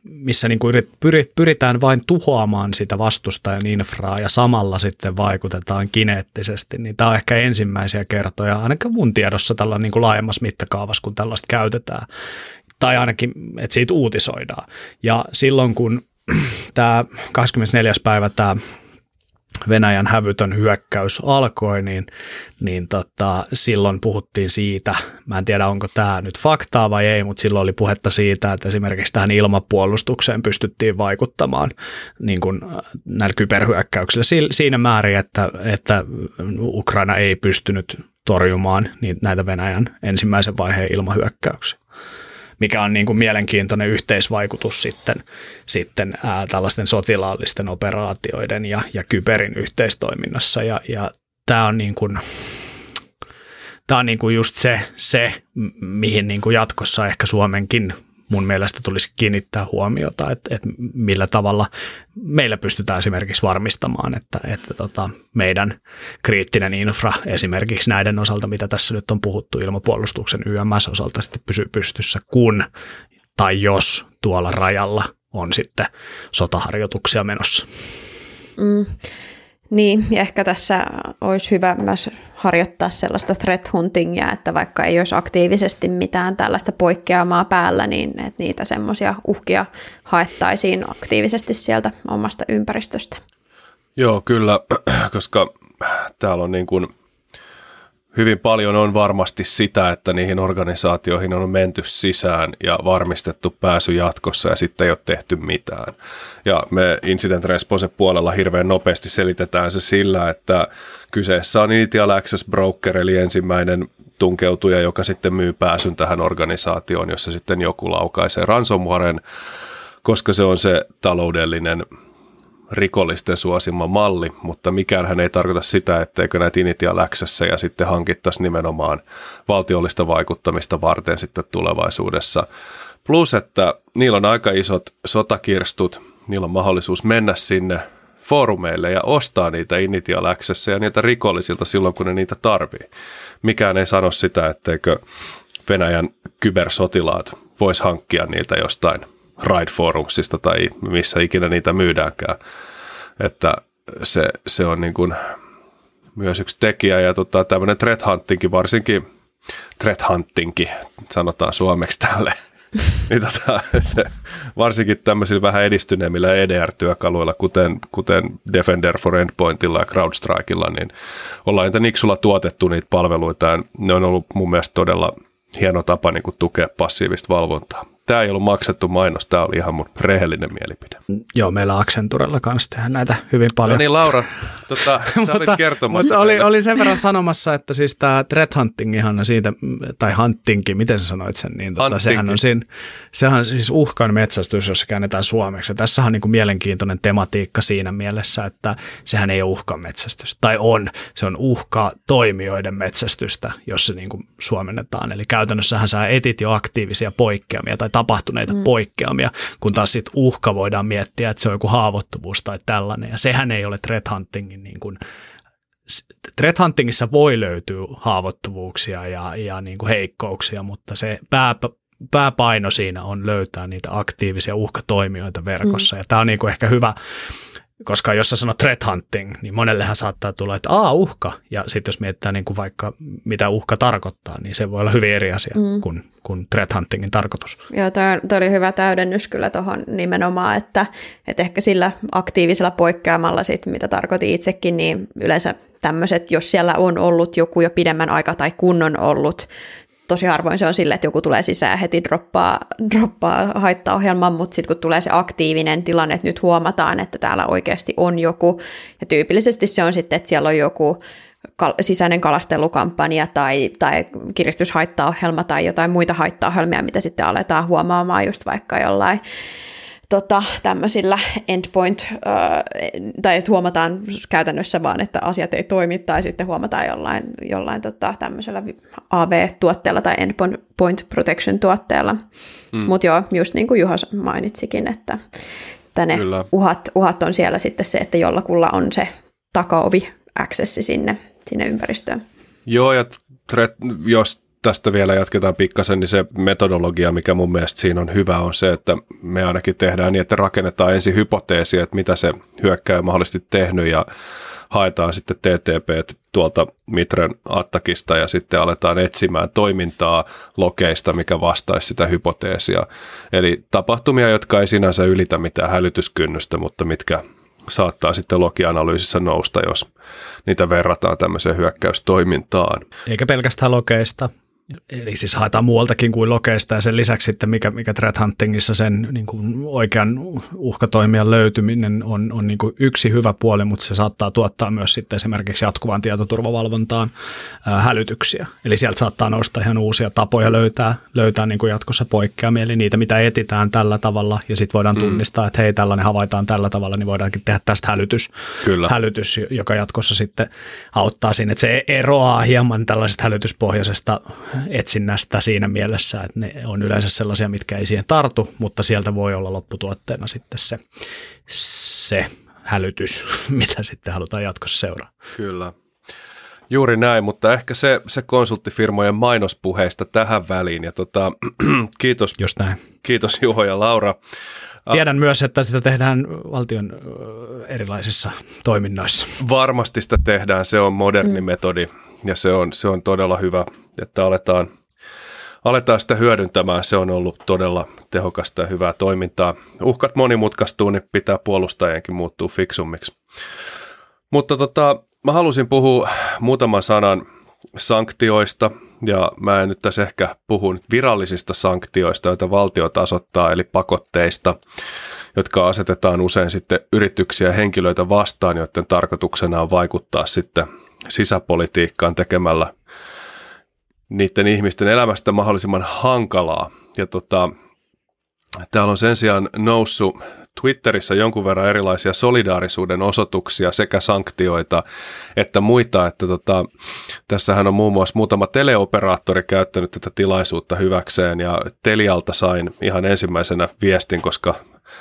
missä niin kuin pyritään vain tuhoamaan sitä vastustajan infraa ja samalla sitten vaikutetaan kineettisesti, niin tämä on ehkä ensimmäisiä kertoja, ainakin mun tiedossa tällä niin kuin laajemmassa mittakaavassa, kun tällaista käytetään, tai ainakin, että siitä uutisoidaan. Ja silloin, kun tämä 24. päivä tämä Venäjän hävytön hyökkäys alkoi, niin silloin puhuttiin siitä, mä en tiedä onko tämä nyt faktaa vai ei, mutta silloin oli puhetta siitä, että esimerkiksi tähän ilmapuolustukseen pystyttiin vaikuttamaan niin kuin näillä kyberhyökkäyksillä siinä määrin, että Ukraina ei pystynyt torjumaan näitä Venäjän ensimmäisen vaiheen ilmahyökkäyksiä, mikä on niin kuin mielenkiintoinen yhteisvaikutus sitten tällaisten sotilaallisten operaatioiden ja kyberin yhteistoiminnassa. Ja tämä on niin kuin just se mihin niin kuin jatkossa ehkä Suomenkin mun mielestä tulisi kiinnittää huomiota, että millä tavalla meillä pystytään esimerkiksi varmistamaan, että meidän kriittinen infra esimerkiksi näiden osalta, mitä tässä nyt on puhuttu ilmapuolustuksen YMS-osalta sitten pysyy pystyssä, kun tai jos tuolla rajalla on sitten sotaharjoituksia menossa. Niin, ja ehkä tässä olisi hyvä myös harjoittaa sellaista threat huntingia, että vaikka ei olisi aktiivisesti mitään tällaista poikkeamaa päällä, niin että niitä semmoisia uhkia haettaisiin aktiivisesti sieltä omasta ympäristöstä. Joo, kyllä, koska täällä on niin kuin hyvin paljon on varmasti sitä, että niihin organisaatioihin on menty sisään ja varmistettu pääsy jatkossa ja sitten ei ole tehty mitään. Ja me incident response puolella hirveän nopeasti selitetään se sillä, että kyseessä on initial access broker eli ensimmäinen tunkeutuja, joka sitten myy pääsyn tähän organisaatioon, jossa sitten joku laukaisee ransomwaren, koska se on se taloudellinen rikollisten suosima malli, mutta mikäänhän ei tarkoita sitä, etteikö näitä initial accesseja sitten hankittaisi nimenomaan valtiollista vaikuttamista varten sitten tulevaisuudessa. Plus, että niillä on aika isot sotakirstut, niillä on mahdollisuus mennä sinne foorumeille ja ostaa niitä initial accesseja niitä rikollisilta silloin, kun ne niitä tarvii. Mikään ei sano sitä, etteikö Venäjän kybersotilaat vois hankkia niitä jostain Ride-forumsista tai missä ikinä niitä myydäänkään. Että se on niin kuin myös yksi tekijä ja tämmöinen threat huntingkin, varsinkin threat huntingkin, sanotaan suomeksi tälle, niin se, varsinkin tämmöisillä vähän edistyneemmillä EDR-työkaluilla, kuten Defender for Endpointilla ja CrowdStrikeilla, niin ollaan niitä niksulla tuotettu niitä palveluita ja ne on ollut mun mielestä todella hieno tapa niin kuin tukea passiivista valvontaa. Tämä ei ollut maksettu mainos, tämä oli ihan mun rehellinen mielipide. Joo, meillä Accenturella kanssa tehdään näitä hyvin paljon. No niin, Laura, sä olit kertomassa. Mutta oli sen verran sanomassa, että siis tämä threat huntingihan siitä, tai huntingki, miten sä sanoit sen, niin sehän on siis uhkan metsästys, jos se käännetään suomeksi. Ja tässä on niin kuin mielenkiintoinen tematiikka siinä mielessä, että sehän ei ole uhkan metsästys, tai se on uhka toimijoiden metsästystä, jos se niin kuin suomennetaan. Eli käytännössähän sä etit jo aktiivisia poikkeamia tai tapahtuneita poikkeamia, kun taas sit uhka voidaan miettiä, että se on joku haavoittuvuus tai tällainen, ja sehän ei ole threat huntingin niin kuin, threat huntingissa voi löytyä haavoittuvuuksia ja niin kuin heikkouksia, mutta se pääpaino siinä on löytää niitä aktiivisia uhkatoimijoita verkossa, ja tämä on niin kuin ehkä hyvä, koska jos sä sanot threat hunting, niin monellehan saattaa tulla, että uhka, ja sitten jos mietitään niin kuin vaikka mitä uhka tarkoittaa, niin se voi olla hyvin eri asia kuin threat huntingin tarkoitus. Joo, toi oli hyvä täydennys kyllä tuohon nimenomaan, että ehkä sillä aktiivisella poikkeamalla sit, mitä tarkoitin itsekin, niin yleensä tämmöiset, jos siellä on ollut joku jo pidemmän aikaa tai kun on ollut, tosi harvoin se on silleen, että joku tulee sisään heti droppaa haittaohjelman, mutta sitten kun tulee se aktiivinen tilanne, että nyt huomataan, että täällä oikeasti on joku, ja tyypillisesti se on sitten, että siellä on joku sisäinen kalastelukampanja tai kiristyshaittaohjelma tai jotain muita haittaohjelmia, mitä sitten aletaan huomaamaan just vaikka jollain tämmöisillä endpoint, tai että huomataan käytännössä vaan, että asiat ei toimi, tai sitten huomataan jollain tämmöisellä AV-tuotteella tai endpoint protection tuotteella. Mutta joo, just niin kuin Juha mainitsikin, että ne uhat on siellä sitten se, että jollakulla on se takaovi accessi sinne ympäristöön. Joo, ja jos tästä vielä jatketaan pikkasen, niin se metodologia, mikä mun mielestä siinä on hyvä, on se, että me ainakin tehdään niin, että rakennetaan ensin hypoteesia, että mitä se hyökkääjä on mahdollisesti tehnyt ja haetaan sitten TTP tuolta Mitren attakista ja sitten aletaan etsimään toimintaa lokeista, mikä vastaisi sitä hypoteesia. Eli tapahtumia, jotka ei sinänsä ylitä mitään hälytyskynnystä, mutta mitkä saattaa sitten logianalyysissä nousta, jos niitä verrataan tämmöiseen hyökkäystoimintaan. Eikä pelkästään lokeista. Eli siis haetaan muualtakin kuin lokeista ja sen lisäksi sitten, mikä threat huntingissa sen niin kuin oikean uhkatoimijan löytyminen on niin kuin yksi hyvä puoli, mutta se saattaa tuottaa myös sitten esimerkiksi jatkuvaan tietoturvavalvontaan hälytyksiä. Eli sieltä saattaa nousta ihan uusia tapoja löytää niin kuin jatkossa poikkeamia, eli niitä mitä etsitään tällä tavalla ja sitten voidaan tunnistaa, että hei tällainen havaitaan tällä tavalla, niin voidaankin tehdä tästä hälytys, joka jatkossa sitten auttaa siinä, että se eroaa hieman tällaisesta hälytyspohjaisesta etsinnästä siinä mielessä, että ne on yleensä sellaisia, mitkä ei siihen tartu, mutta sieltä voi olla lopputuotteena sitten se hälytys, mitä sitten halutaan jatkossa seuraa. Kyllä. Juuri näin, mutta ehkä se konsulttifirmojen mainospuheista tähän väliin. Ja kiitos, just näin. Kiitos Juho ja Laura. Tiedän myös, että sitä tehdään valtion erilaisissa toiminnoissa. Varmasti sitä tehdään, se on moderni metodi ja se on todella hyvä, että aletaan sitä hyödyntämään. Se on ollut todella tehokasta ja hyvää toimintaa. Uhkat monimutkaistuu, niin pitää puolustajienkin muuttua fiksummiksi. Mutta mä halusin puhua muutaman sanan sanktioista, ja mä en nyt tässä ehkä puhu virallisista sanktioista, joita valtiot asettaa, eli pakotteista, jotka asetetaan usein sitten yrityksiä ja henkilöitä vastaan, joiden tarkoituksena on vaikuttaa sitten sisäpolitiikkaan tekemällä niiden ihmisten elämästä mahdollisimman hankalaa. Ja täällä on sen sijaan noussut Twitterissä jonkun verran erilaisia solidaarisuuden osoituksia sekä sanktioita että muita, että tässähän on muun muassa muutama teleoperaattori käyttänyt tätä tilaisuutta hyväkseen ja Telialta sain ihan ensimmäisenä viestin, koska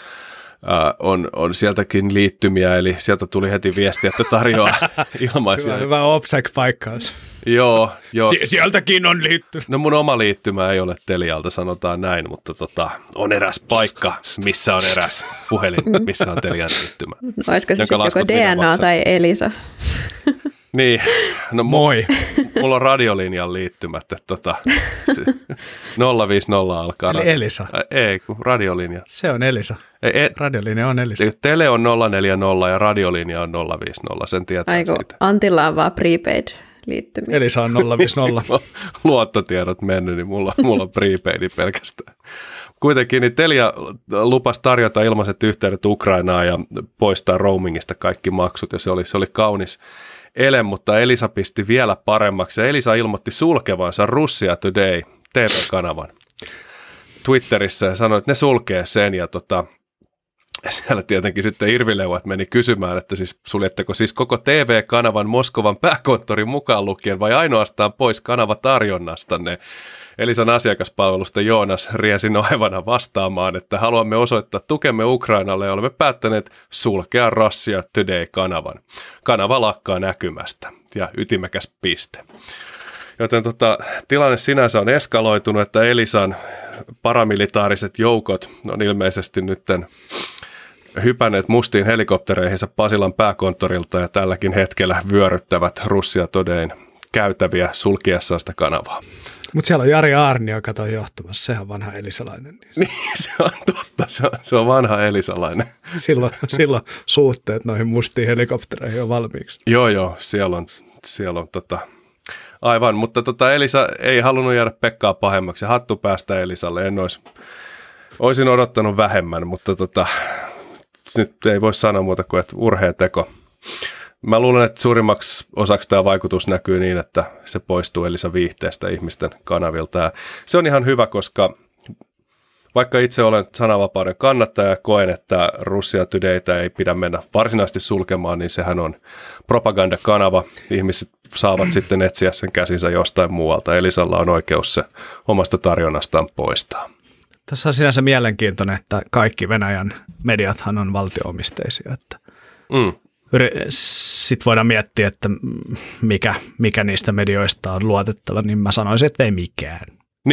on sieltäkin liittymiä, eli sieltä tuli heti viesti, että tarjoaa ilmaisia. Hyvä OPSEC-paikkaus. Joo. Sieltäkin on liittymä. No mun oma liittymä ei ole Telialta, sanotaan näin, mutta on eräs paikka, missä on eräs puhelin, missä on Telian liittymä. No, olisiko se joko DNA tai Elisa? Niin, no moi. Mulla on radiolinjan liittymät, että 050 alkaa. Eli Elisa. Ei, kun radiolinja. Se on Elisa. Radiolinja on Elisa. Tele on 040 ja radiolinja on 050, sen tietää siitä. Antilla on vaan prepaid liittymiä. Elisa on 050. Luottotiedot mennyt, niin mulla on prepaidi pelkästään. Kuitenkin niin Telia lupasi tarjota ilmaiset yhteydet Ukrainaan ja poistaa roamingista kaikki maksut, ja se oli kaunis ele, mutta Elisa pisti vielä paremmaksi, ja Elisa ilmoitti sulkevansa Russia Today TV-kanavan Twitterissä ja sanoi, että ne sulkee sen, ja siellä tietenkin sitten Irvileuvat meni kysymään, että siis suljetteko siis koko TV-kanavan Moskovan pääkonttorin mukaan lukien vai ainoastaan pois kanavatarjonnastanne. Elisan asiakaspalvelusta Joonas riensi noivana vastaamaan, että haluamme osoittaa tukemme Ukrainalle ja olemme päättäneet sulkea Russia Today-kanavan. Kanava lakkaa näkymästä ja ytimekäs piste. Joten tilanne sinänsä on eskaloitunut, että Elisan paramilitaariset joukot on ilmeisesti nytten hypänneet mustiin helikoptereihinsa Pasilan pääkonttorilta ja tälläkin hetkellä vyöryttävät Russia Todayn käytäviä sulkiessaan sitä kanavaa. Mutta siellä on Jari Aarnio, kato johtamassa, sehän on vanha elisalainen. Niin, se on totta, se on vanha elisalainen. Silloin suhteet noihin mustiin helikoptereihin on valmiiksi. Joo, siellä on aivan, mutta Elisa ei halunnut jäädä Pekkaa pahemmaksi. Hattu päästä Elisalle, olisin odottanut vähemmän, mutta nyt ei voi sanoa muuta kuin, että urhea teko. Mä luulen, että suurimmaksi osaksi tämä vaikutus näkyy niin, että se poistuu Elisa viihteestä ihmisten kanavilta. Ja se on ihan hyvä, koska vaikka itse olen sananvapauden kannattaja ja koen, että Russia Todaytä ei pidä mennä varsinaisesti sulkemaan, niin sehän on propagandakanava. Ihmiset saavat sitten etsiä sen käsinsä jostain muualta. Elisalla on oikeus se omasta tarjonnastaan poistaa. Tässä on sinänsä mielenkiintoinen, että kaikki Venäjän mediathan on valtio-omisteisia. Että sitten voidaan miettiä, että mikä niistä medioista on luotettava, niin mä sanoisin, että ei mikään.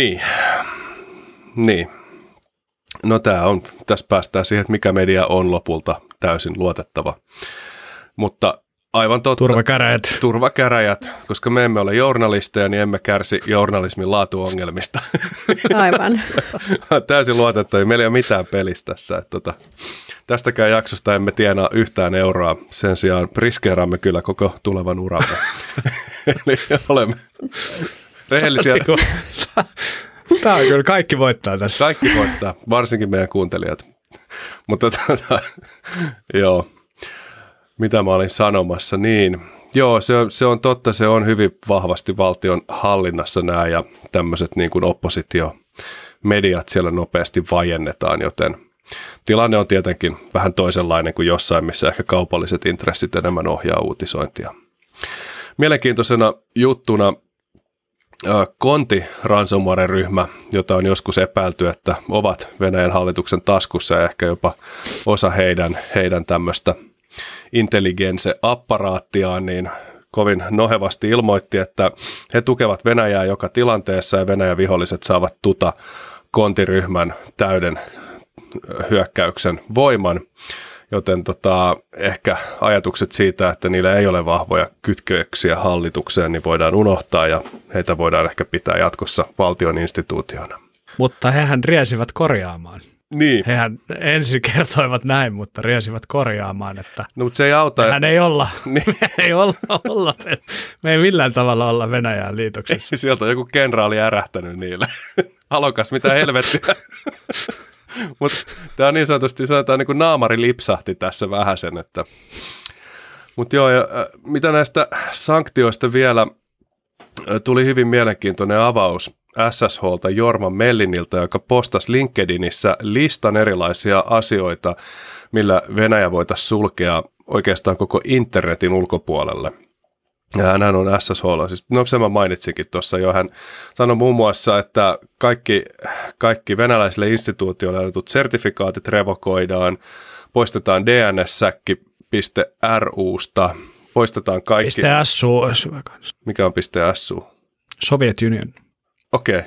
Niin. No tässä päästään siihen, että mikä media on lopulta täysin luotettava. Mutta aivan totta. Turvakäräjät, koska me emme ole journalisteja, niin emme kärsi journalismin laatuongelmista. Aivan. Täysin luotettavia. Meillä ei ole mitään pelissä tässä. Tästäkään jaksosta emme tienaa yhtään euroa. Sen sijaan riskeeraamme kyllä koko tulevan uramme. Eli olemme rehellisiä. Tämä on kyllä, kaikki voittaa tässä. Kaikki voittaa, varsinkin meidän kuuntelijat. Mutta joo, mitä mä olin sanomassa, niin joo, se on totta, se on hyvin vahvasti valtion hallinnassa nämä ja tämmöiset niin kuin oppositiomediat siellä nopeasti vajennetaan, joten tilanne on tietenkin vähän toisenlainen kuin jossain, missä ehkä kaupalliset intressit enemmän ohjaa uutisointia. Mielenkiintoisena juttuna Konti ransomware-ryhmä, jota on joskus epäilty, että ovat Venäjän hallituksen taskussa ja ehkä jopa osa heidän tämmöistä intelligence-apparaattiaan, niin kovin nohevasti ilmoitti, että he tukevat Venäjää joka tilanteessa ja Venäjän viholliset saavat Konti-ryhmän täyden hyökkäyksen voiman. Joten ehkä ajatukset siitä, että niillä ei ole vahvoja kytköksiä hallitukseen, niin voidaan unohtaa ja heitä voidaan ehkä pitää jatkossa valtion instituutiona. Mutta hehän riesivät korjaamaan. Niin. Hehän ensin kertoivat näin, mutta riesivät korjaamaan, että no, mutta se ei auta. Mehän ei olla, me ei millään tavalla olla Venäjän liitoksessa. Sieltä on joku kenraali ärähtänyt niille. Halokas, mitä helvettiä. Mutta tämä on niin sanotusti, sanotaan niin kuin naamari lipsahti tässä vähäsen. Mutta joo, ja mitä näistä sanktioista vielä tuli hyvin mielenkiintoinen avaus SSH:lta Jorma Melliniltä, joka postasi LinkedInissä listan erilaisia asioita, millä Venäjä voitaisiin sulkea oikeastaan koko internetin ulkopuolelle. Ja hän on SSH:lla, siis no sen mä mainitsinkin tuossa jo, hän sanoi muun muassa, että kaikki venäläisille instituutioille annetut sertifikaatit revokoidaan, poistetaan DNS-säkki.rusta, poistetaan kaikki. .su. Mikä on .su? Soviet Union. Okei.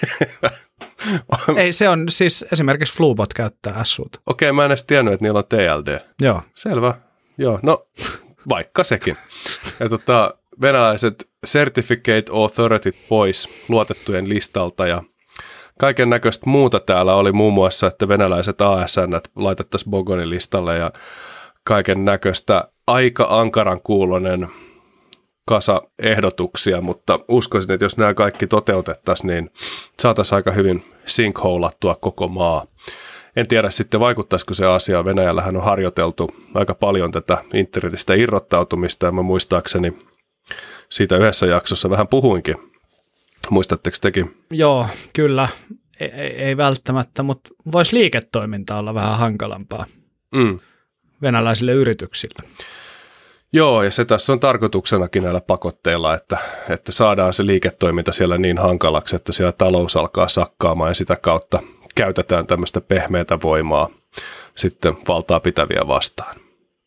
Ei, se on siis esimerkiksi Flubot käyttää SUta. Okei, mä en edes tiennyt, että niillä on TLD. Joo. Selvä. Joo, no vaikka sekin. Ja venäläiset Certificate Authority pois luotettujen listalta ja kaiken näköistä muuta täällä oli muun muassa, että venäläiset ASN laitettaisiin Bogonin listalle ja kaiken näköistä aika ankaran kuulonen kasa ehdotuksia, mutta uskoisin, että jos nämä kaikki toteutettaisiin, niin saataisiin aika hyvin sinkhoulattua koko maa. En tiedä sitten vaikuttaisiko se asia. Venäjällähän on harjoiteltu aika paljon tätä internetistä irrottautumista ja mä muistaakseni siitä yhdessä jaksossa vähän puhuinkin. Muistatteko tekin? Joo, kyllä. Ei välttämättä, mutta voisi liiketoiminta olla vähän hankalampaa venäläisille yrityksille. Joo, ja se tässä on tarkoituksenakin näillä pakotteilla, että saadaan se liiketoiminta siellä niin hankalaksi, että siellä talous alkaa sakkaamaan ja sitä kautta käytetään tämmöistä pehmeätä voimaa sitten valtaa pitäviä vastaan.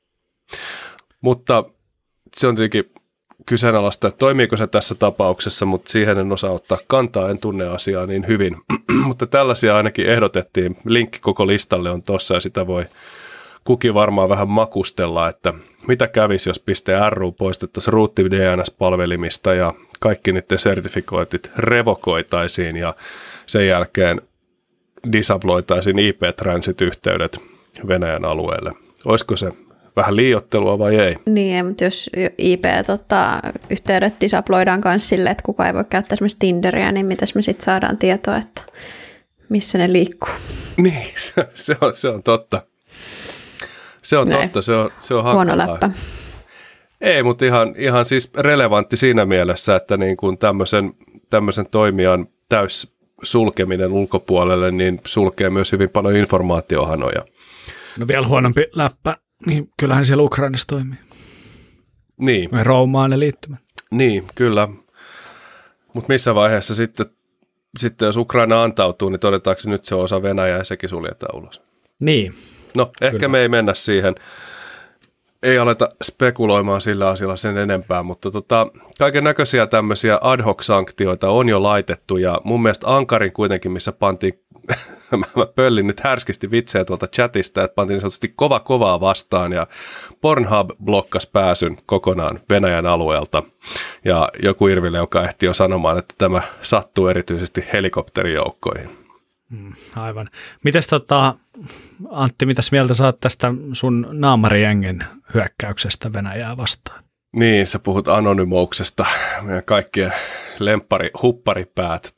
Mutta se on tietenkin kyseenalaista, että toimiiko se tässä tapauksessa, mutta siihen en osaa ottaa kantaa, en tunne asiaa niin hyvin. Mutta tällaisia ainakin ehdotettiin. Linkki koko listalle on tuossa ja sitä voi kukin varmaan vähän makustella, että mitä kävisi, jos .ru poistettaisiin ruutti DNS-palvelimista ja kaikki niiden sertifikoitit revokoitaisiin ja sen jälkeen disabloitaisiin IP-transit-yhteydet Venäjän alueelle. Olisiko se vähän liioittelua vai ei? Niin, mutta jos IP-yhteydet disabloidaan myös silleen, että kukaan ei voi käyttää esimerkiksi Tinderiä, niin mitäs me sitten saadaan tietoa, että missä ne liikkuu? Niin, se on totta. Se on Näin. totta, se on hankalaa. Huono läppä. Ei, mutta ihan siis relevantti siinä mielessä, että niin kuin tämmöisen toimijan sulkeminen ulkopuolelle, niin sulkee myös hyvin paljon informaatiohanoja. No vielä huonompi läppä, niin kyllähän siellä Ukrainassa toimii. Niin. Me Roomaan ne liittymät. Niin, kyllä. Mutta missä vaiheessa sitten jos Ukraina antautuu, niin todetaanko nyt se on osa Venäjää ja sekin suljetaan ulos? Niin. No, ehkä kyllä. Me ei mennä siihen. ei aleta spekuloimaan sillä asialla sen enempää, mutta kaiken näköisiä tämmöisiä ad hoc sanktioita on jo laitettu ja mun mielestä ankarin kuitenkin, missä pantiin, mä pöllin nyt härskisti vitsejä tuolta chatista, että pantiin niin sanotusti kovaa vastaan ja Pornhub blokkasi pääsyn kokonaan Venäjän alueelta ja joku Irville, joka ehti jo sanomaan, että tämä sattuu erityisesti helikopterijoukkoihin. Aivan. Mites Antti, mitäs mieltä sä oot tästä sun naamarijengen hyökkäyksestä Venäjää vastaan? Niin, sä puhut Anonymouksesta, meidän kaikkien hupparipäät.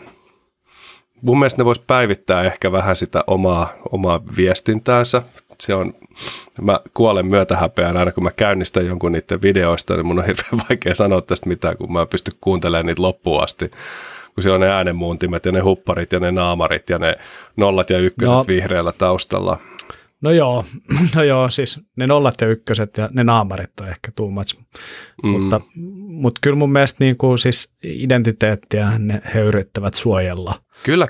Mun mielestä ne vois päivittää ehkä vähän sitä omaa viestintäänsä. Mä kuolen myötähäpeään aina, kun mä käynnistän jonkun niiden videoista, niin mun on hirveän vaikea sanoa tästä mitään, kun mä pystyn kuuntelemaan niitä loppuun asti. Kun siellä on ne äänenmuuntimet ja ne hupparit ja ne naamarit ja ne nollat ja ykköset vihreällä taustalla. No joo, siis ne nollat ja ykköset ja ne naamarit on ehkä too much, mutta kyllä mun mielestä niin kuin siis identiteettiä he yrittävät suojella. Kyllä.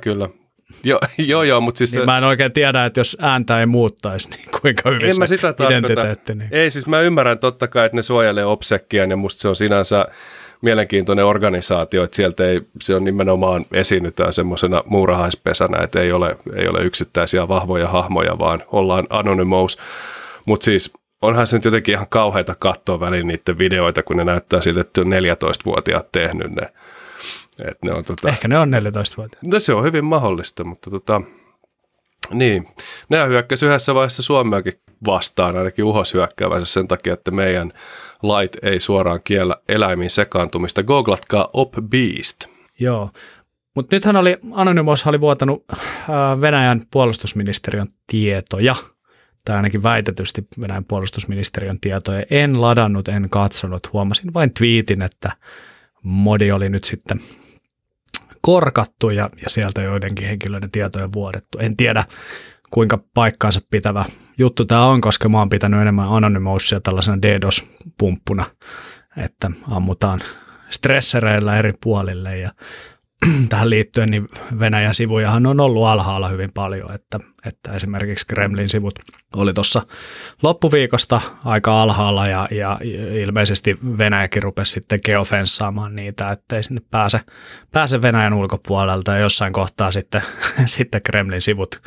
Joo, mutta siis... Niin mä en oikein tiedä, että jos ääntä ei muuttaisi, niin kuinka hyvin se identiteetti. Niin. Ei, siis mä ymmärrän totta kai, että ne suojelee OBSECiään ja musta se on sinänsä mielenkiintoinen organisaatio, että sieltä se on nimenomaan esiinnytään semmoisena muurahaispesänä, että ei ole yksittäisiä vahvoja hahmoja, vaan ollaan Anonymous. Mutta siis onhan se nyt jotenkin ihan kauheita katsoa väliin niiden videoita, kun ne näyttää siltä, että on 14-vuotiaat tehnyt ne. Et ne on, Ehkä ne on 14-vuotiaat. No se on hyvin mahdollista, mutta niin. Nämä hyökkäsi yhdessä vaiheessa Suomeakin vastaan, ainakin uhos hyökkäävänsä sen takia, että meidän lait ei suoraan kiellä eläimiin sekaantumista. Googlatkaa Op Beast. Joo, mutta nythän Anonymous oli vuotanut Venäjän puolustusministeriön tietoja, tai ainakin väitetysti Venäjän puolustusministeriön tietoja. En ladannut, en katsonut, huomasin vain twiitin, että modi oli nyt sitten korkattu ja sieltä joidenkin henkilöiden tietoja vuodettu. En tiedä, kuinka paikkaansa pitävä juttu tämä on, koska mä oon pitänyt enemmän Anonymousia tällaisena DDoS-pumppuna, että ammutaan stressereillä eri puolille ja tähän liittyen niin Venäjän sivujahan on ollut alhaalla hyvin paljon, että esimerkiksi Kremlin sivut oli tuossa loppuviikosta aika alhaalla ja ilmeisesti Venäjäkin rupesi sitten geofenssaamaan niitä, ettei sinne pääse Venäjän ulkopuolelta ja jossain kohtaa sitten Kremlin sivut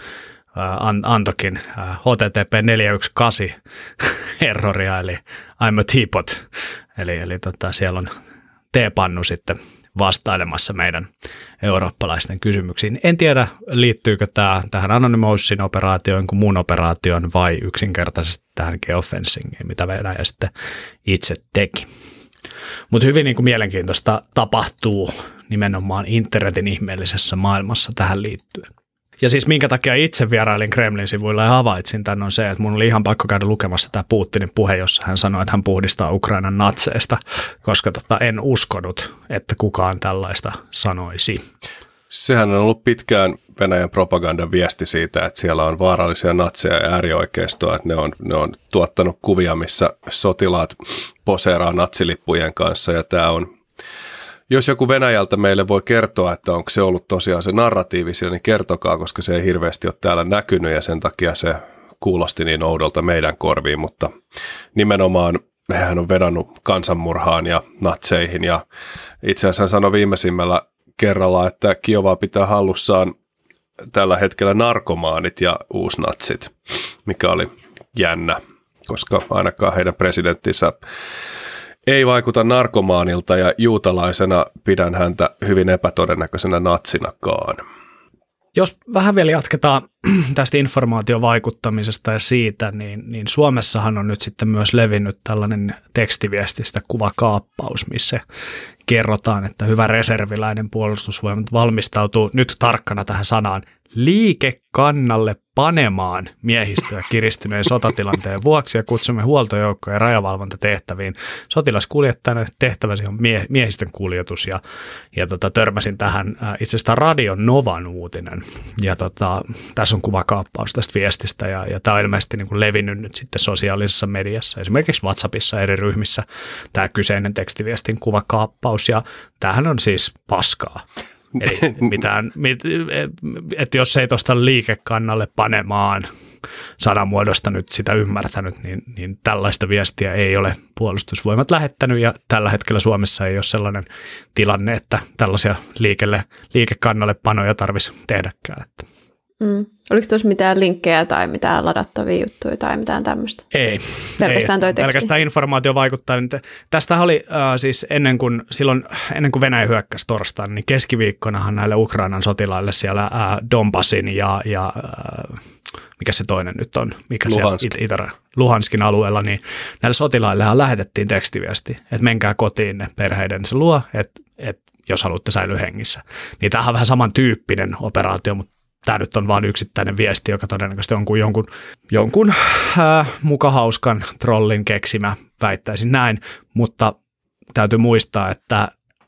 antokin HTTP 418 erroria, eli I'm a teapot, eli siellä on teepannu sitten vastailemassa meidän eurooppalaisten kysymyksiin. En tiedä, liittyykö tämä tähän Anonymousin operaatioon kuin muun operaation vai yksinkertaisesti tähän geofencingiin, mitä Venäjä sitten itse teki. Mutta hyvin niin kuin mielenkiintoista tapahtuu nimenomaan internetin ihmeellisessä maailmassa tähän liittyen. Ja siis minkä takia itse vierailin Kremlin sivuilla ja havaitsin tämän on se, että mun oli ihan pakko käydä lukemassa tämä Putinin puhe, jossa hän sanoi, että hän puhdistaa Ukrainan natseista, koska en uskonut, että kukaan tällaista sanoisi. Sehän on ollut pitkään Venäjän propagandan viesti siitä, että siellä on vaarallisia natseja ja äärioikeistoa, että ne on tuottanut kuvia, missä sotilaat poseeraa natsilippujen kanssa ja tämä on... Jos joku Venäjältä meille voi kertoa, että onko se ollut tosiaan se narratiivi siellä, niin kertokaa, koska se ei hirveästi ole täällä näkynyt ja sen takia se kuulosti niin oudolta meidän korviin, mutta nimenomaan hän on vedannut kansanmurhaan ja natseihin ja itse asiassa hän sanoi viimeisimmällä kerralla, että Kiovaa pitää hallussaan tällä hetkellä narkomaanit ja uusnatsit, mikä oli jännä, koska ainakaan heidän presidenttinsä ei vaikuta narkomaanilta ja juutalaisena pidän häntä hyvin epätodennäköisenä natsinakaan. Jos vähän vielä jatketaan tästä informaatiovaikuttamisesta ja siitä, niin Suomessahan on nyt sitten myös levinnyt tällainen tekstiviestistä kuvakaappaus, missä kerrotaan, että hyvä reserviläinen puolustusvoimat valmistautuu nyt tarkkana tähän sanaan liikekannalle panemaan miehistöä kiristyneen sotatilanteen vuoksi ja kutsumme huoltojoukkoja ja rajavalvontatehtäviin. Sotilaskuljettajana tehtäväsi on miehistön kuljetus ja törmäsin tähän itse asiassa Radion Novan uutinen ja tässä on kuvakaappaus tästä viestistä ja tämä on ilmeisesti niin kuin levinnyt nyt sitten sosiaalisessa mediassa, esimerkiksi WhatsAppissa eri ryhmissä tämä kyseinen tekstiviestin kuvakaappaus ja tämähän on siis paskaa. Eli että jos ei tuosta liikekannalle panemaan, sanamuodosta nyt sitä ymmärtänyt, niin tällaista viestiä ei ole puolustusvoimat lähettänyt, ja tällä hetkellä Suomessa ei ole sellainen tilanne, että tällaisia liikekannallepanoja tarvitsisi tehdäkään. Oliko tuossa mitään linkkejä tai mitään ladattavia juttuja tai mitään tämmöistä? Ei. Pelkästään toi teksti? Pelkästään informaatio vaikuttaa. Tästä oli siis ennen kuin Venäjä hyökkäsi torstaina, niin keskiviikkonahan näille Ukrainan sotilaille siellä Donbassin ja mikä se toinen nyt on? Luhansk. Luhanskin alueella, niin näille sotilaillehan lähetettiin tekstiviesti, että menkää kotiin ne perheiden se luo, että jos haluatte säilyä hengissä. Niin tämähän on vähän samantyyppinen operaatio, mutta tämä nyt on vain yksittäinen viesti, joka todennäköisesti on kuin jonkun muka hauskan trollin keksimä, väittäisin näin, mutta täytyy muistaa, että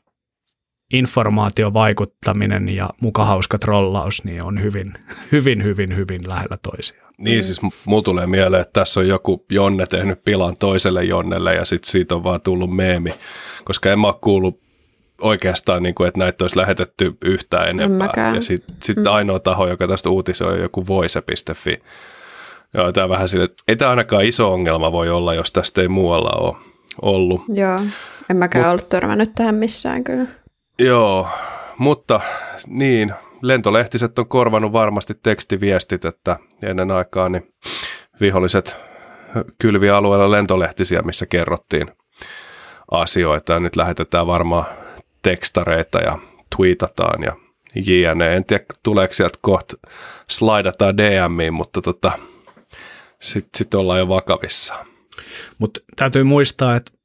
informaatiovaikuttaminen ja muka hauska trollaus niin on hyvin lähellä toisiaan. Niin, siis mulla tulee mieleen, että tässä on joku Jonne tehnyt pilan toiselle Jonnelle ja sitten siitä on vaan tullut meemi, koska en mä ole kuullut oikeastaan, niin kuin, että näitä olisi lähetetty yhtään enempää. Ja sitten ainoa taho, joka tästä uutisoi, on joku voise.fi. Joo, tämä vähän sille, että ei tämä ainakaan iso ongelma voi olla, jos tästä ei muualla ole ollut. Joo, en mäkään ollut törmännyt tähän missään kyllä. Joo, mutta niin, lentolehtiset on korvannut varmasti tekstiviestit, että ennen aikaa niin viholliset kylvi alueella lentolehtisiä, missä kerrottiin asioita. Ja nyt lähetetään varmaan tekstareita ja tweetataan ja jne. En tiedä, tuleeko sieltä kohta slaidataan DMiin, mutta sitten ollaan jo vakavissaan. Mutta täytyy muistaa, että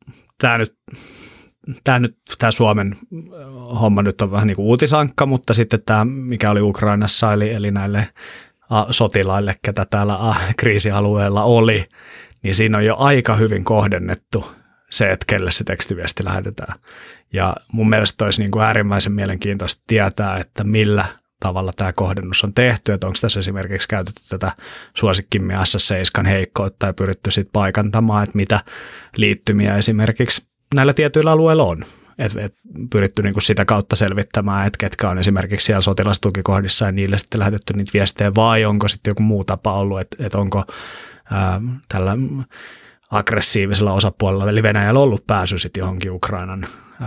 tämä Suomen homma nyt on vähän niin kuin uutisankka, mutta sitten tämä, mikä oli Ukrainassa, eli näille sotilaille, ketä täällä kriisialueella oli, niin siinä on jo aika hyvin kohdennettu se, että kelle se tekstiviesti lähetetään. Ja mun mielestä olisi niin kuin äärimmäisen mielenkiintoista tietää, että millä tavalla tämä kohdennus on tehty, että onko tässä esimerkiksi käytetty tätä suosikkimme SS7 heikkoutta ja pyritty sitten paikantamaan, että mitä liittymiä esimerkiksi näillä tietyillä alueilla on. Et pyritty niin kuin sitä kautta selvittämään, että ketkä on esimerkiksi siellä sotilastukikohdissa ja niille sitten lähetetty niitä viestejä, vai onko sitten joku muu tapa ollut, että onko tällä aggressiivisella osapuolella, eli Venäjällä ollut pääsy sitten johonkin Ukrainan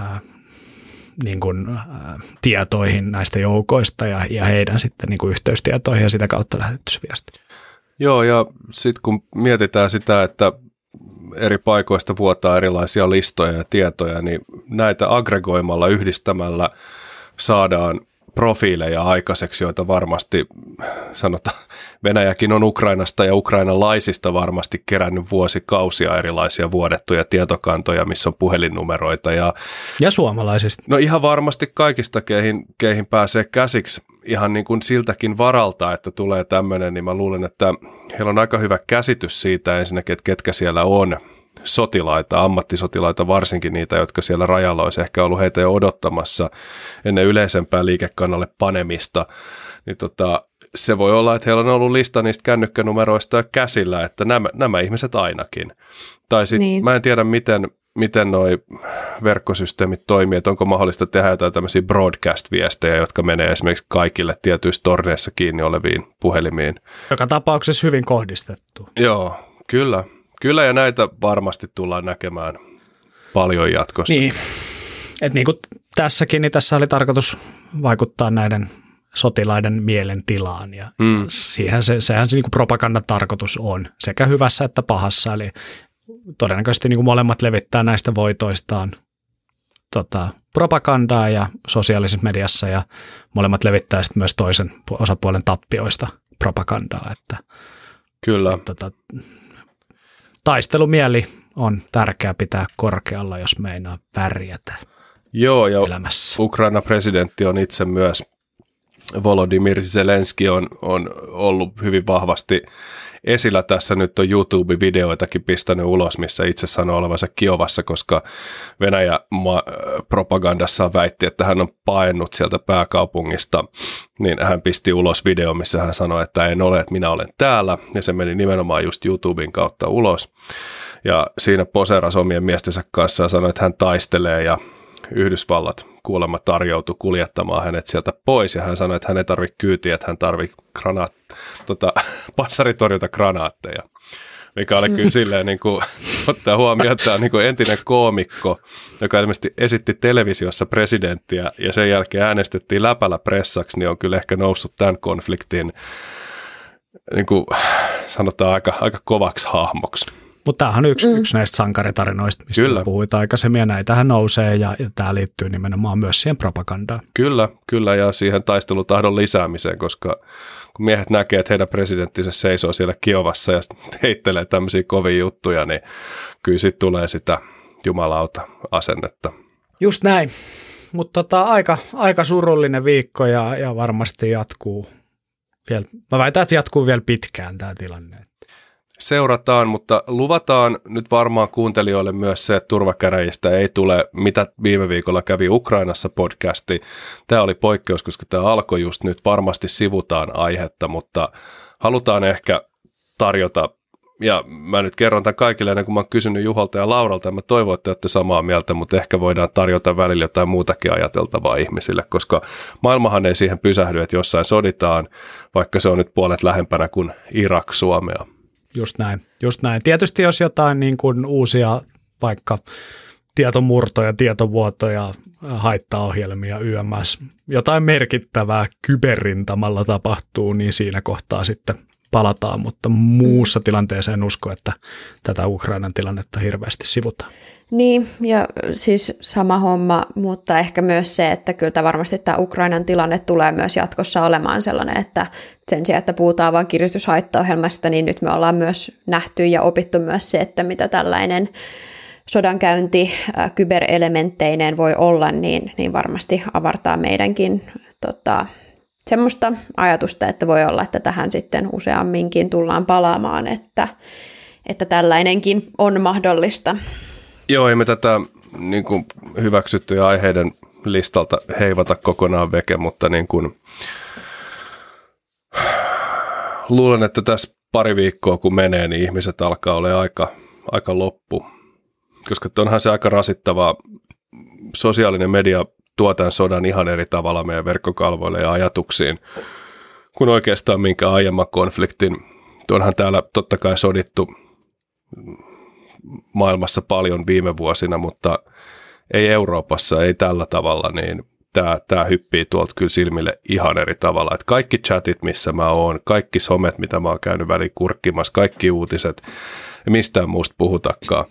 tietoihin näistä joukoista ja heidän sitten niin kuin yhteystietoihin ja sitä kautta lähetetty se viesti. Joo, ja sitten kun mietitään sitä, että eri paikoista vuotaa erilaisia listoja ja tietoja, niin näitä aggregoimalla, yhdistämällä saadaan profiileja aikaiseksi, joita varmasti sanotaan, Venäjäkin on Ukrainasta ja ukrainalaisista varmasti kerännyt vuosikausia erilaisia vuodettuja tietokantoja, missä on puhelinnumeroita. Ja suomalaisista. No ihan varmasti kaikista, keihin pääsee käsiksi ihan niin kuin siltäkin varalta, että tulee tämmöinen, niin mä luulen, että heillä on aika hyvä käsitys siitä ensinnäkin, että ketkä siellä on sotilaita, ammattisotilaita, varsinkin niitä, jotka siellä rajalla olisi ehkä ollut heitä jo odottamassa ennen yleisempää liikekannalle panemista, niin se voi olla, että heillä on ollut lista niistä kännykkänumeroista jo käsillä, että nämä ihmiset ainakin. Tai sitten niin. Mä en tiedä, miten noi verkkosysteemit toimii, että onko mahdollista tehdä jotain tämmöisiä broadcast-viestejä, jotka menee esimerkiksi kaikille tietyissä torneissa kiinni oleviin puhelimiin. Joka tapauksessa hyvin kohdistettu. Joo, kyllä. Kyllä, ja näitä varmasti tullaan näkemään paljon jatkossa. Niin, että niin kuin tässäkin, niin tässä oli tarkoitus vaikuttaa näiden sotilaiden mielentilaan, ja sehän se niin kuin propagandan tarkoitus on, sekä hyvässä että pahassa, eli todennäköisesti niin kuin molemmat levittää näistä voitoistaan propagandaa ja sosiaalisessa mediassa, ja molemmat levittää sitten myös toisen osapuolen tappioista propagandaa, että kyllä. Taistelumieli on tärkeää pitää korkealla, jos meinaa pärjätä. Joo, ja elämässä. Ukrainan presidentti on itse myös, Volodymyr Zelenski on ollut hyvin vahvasti esillä tässä. Nyt on YouTube-videoitakin pistänyt ulos, missä itse sanoo olevansa Kiovassa, koska Venäjä propagandassa väitti, että hän on paennut sieltä pääkaupungista, niin hän pisti ulos video, missä hän sanoi, että en ole, että minä olen täällä, ja se meni nimenomaan just YouTuben kautta ulos, ja siinä poseerasi omien miestensä kanssa ja sanoi, että hän taistelee, ja Yhdysvallat kuulemma tarjoutui kuljettamaan hänet sieltä pois, ja hän sanoi, että hän ei tarvitse kyytiä, että hän tarvitsee panssaritorjuntagranaateja, mikä oli kyllä silleen, niin kuin, ottaa huomioon, että tämä on niin kuin entinen koomikko, joka ilmeisesti esitti televisiossa presidenttiä, ja sen jälkeen äänestettiin läpällä pressaksi, niin on kyllä ehkä noussut tämän konfliktin, niin kuin sanotaan, aika kovaksi hahmoksi. Mutta tämähän on yksi näistä sankaritarinoista, mistä puhuit aikaisemmin, ja näitähän nousee, ja tämä liittyy nimenomaan myös siihen propagandaan. Kyllä, ja siihen taistelutahdon lisäämiseen, koska kun miehet näkee, että heidän presidenttinsä seisoo siellä Kiovassa ja heittelee tämmöisiä kovia juttuja, niin kyllä siitä tulee sitä jumalauta-asennetta. Just näin, mutta aika surullinen viikko, ja varmasti jatkuu vielä, mä väitän, että jatkuu vielä pitkään tämä tilanne. Seurataan, mutta luvataan nyt varmaan kuuntelijoille myös se, että turvakäräjistä ei tule, mitä viime viikolla kävi Ukrainassa podcasti. Tämä oli poikkeus, koska tämä alkoi just nyt, varmasti sivutaan aihetta, mutta halutaan ehkä tarjota, ja mä nyt kerron tämän kaikille ennen kuin mä oon kysynyt Juholta ja Lauralta, ja mä toivon, että olette samaa mieltä, mutta ehkä voidaan tarjota välillä jotain muutakin ajateltavaa ihmisille, koska maailmahan ei siihen pysähdy, että jossain soditaan, vaikka se on nyt puolet lähempänä kuin Irak Suomea. Just näin. Tietysti jos jotain niin kuin uusia vaikka tietomurtoja, tietovuotoja, haittaohjelmia, YMS, jotain merkittävää kyberrintamalla tapahtuu, niin siinä kohtaa sitten palataan, mutta muussa tilanteessa en usko, että tätä Ukrainan tilannetta hirveästi sivutaan. Niin, ja siis sama homma, mutta ehkä myös se, että kyllä varmasti tämä Ukrainan tilanne tulee myös jatkossa olemaan sellainen, että sen sijaan, että puhutaan vain kiristyshaittaohjelmasta, niin nyt me ollaan myös nähty ja opittu myös se, että mitä tällainen sodankäynti kyberelementteineen voi olla, niin varmasti avartaa meidänkin semmoista ajatusta, että voi olla, että tähän sitten useamminkin tullaan palaamaan, että tällainenkin on mahdollista. Joo, ei me tätä niin kuin hyväksyttyjä aiheiden listalta heivata kokonaan veke, mutta niin kuin, luulen, että tässä pari viikkoa kun menee, niin ihmiset alkaa olla aika loppu, koska onhan se aika rasittavaa. Sosiaalinen media tuo tämän sodan ihan eri tavalla meidän verkkokalvoille ja ajatuksiin kuin oikeastaan minkä aiemman konfliktin. Onhan täällä totta kai sodittu maailmassa paljon viime vuosina, mutta ei Euroopassa, ei tällä tavalla, niin tämä hyppii tuolta kyllä silmille ihan eri tavalla. Että kaikki chatit, missä mä oon, kaikki somet, mitä mä oon käynyt väliin kurkkimassa, kaikki uutiset, mistään muusta puhutakaan.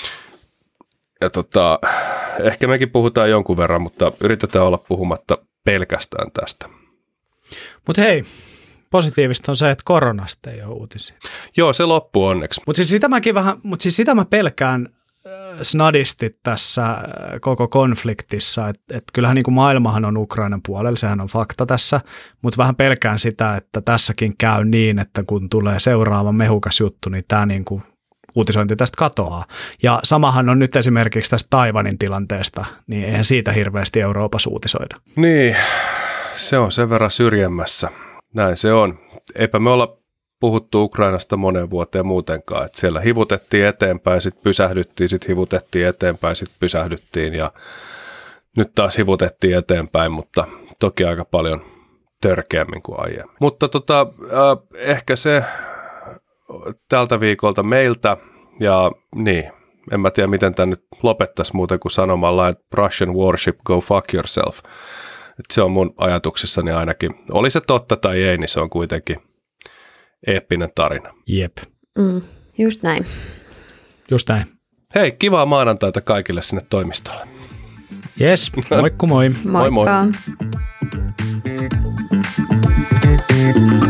Ja ehkä mekin puhutaan jonkun verran, mutta yritetään olla puhumatta pelkästään tästä. Mutta hei, positiivista on se, että koronasta ei ole uutisia. Joo, se loppui onneksi. Mutta siis sitä mä pelkään snadisti tässä koko konfliktissa, että kyllähän niin kuin maailmahan on Ukrainan puolella, sehän on fakta tässä, mutta vähän pelkään sitä, että tässäkin käy niin, että kun tulee seuraava mehukas juttu, niin tämä niin kuin uutisointi tästä katoaa. Ja samahan on nyt esimerkiksi tästä Taiwanin tilanteesta, niin eihän siitä hirveästi Euroopassa uutisoida. Niin, se on sen verran syrjemmässä. Näin se on. Eipä me olla puhuttu Ukrainasta moneen vuoteen muutenkaan. Että siellä hivutettiin eteenpäin, sitten pysähdyttiin, sitten hivutettiin eteenpäin, sitten pysähdyttiin ja nyt taas hivutettiin eteenpäin, mutta toki aika paljon törkeämmin kuin aiemmin. Mutta ehkä se tältä viikolta meiltä, ja niin, en mä tiedä miten tämä nyt lopettaisi muuten kuin sanomalla, että Russian warship, go fuck yourself. Et se on mun ajatuksissani ainakin. Oli se totta tai ei, niin se on kuitenkin eeppinen tarina. Jep. Just näin. Just näin. Hei, kivaa maanantaita kaikille sinne toimistolle. Jes, moikku moi. Moikka. Moi moi.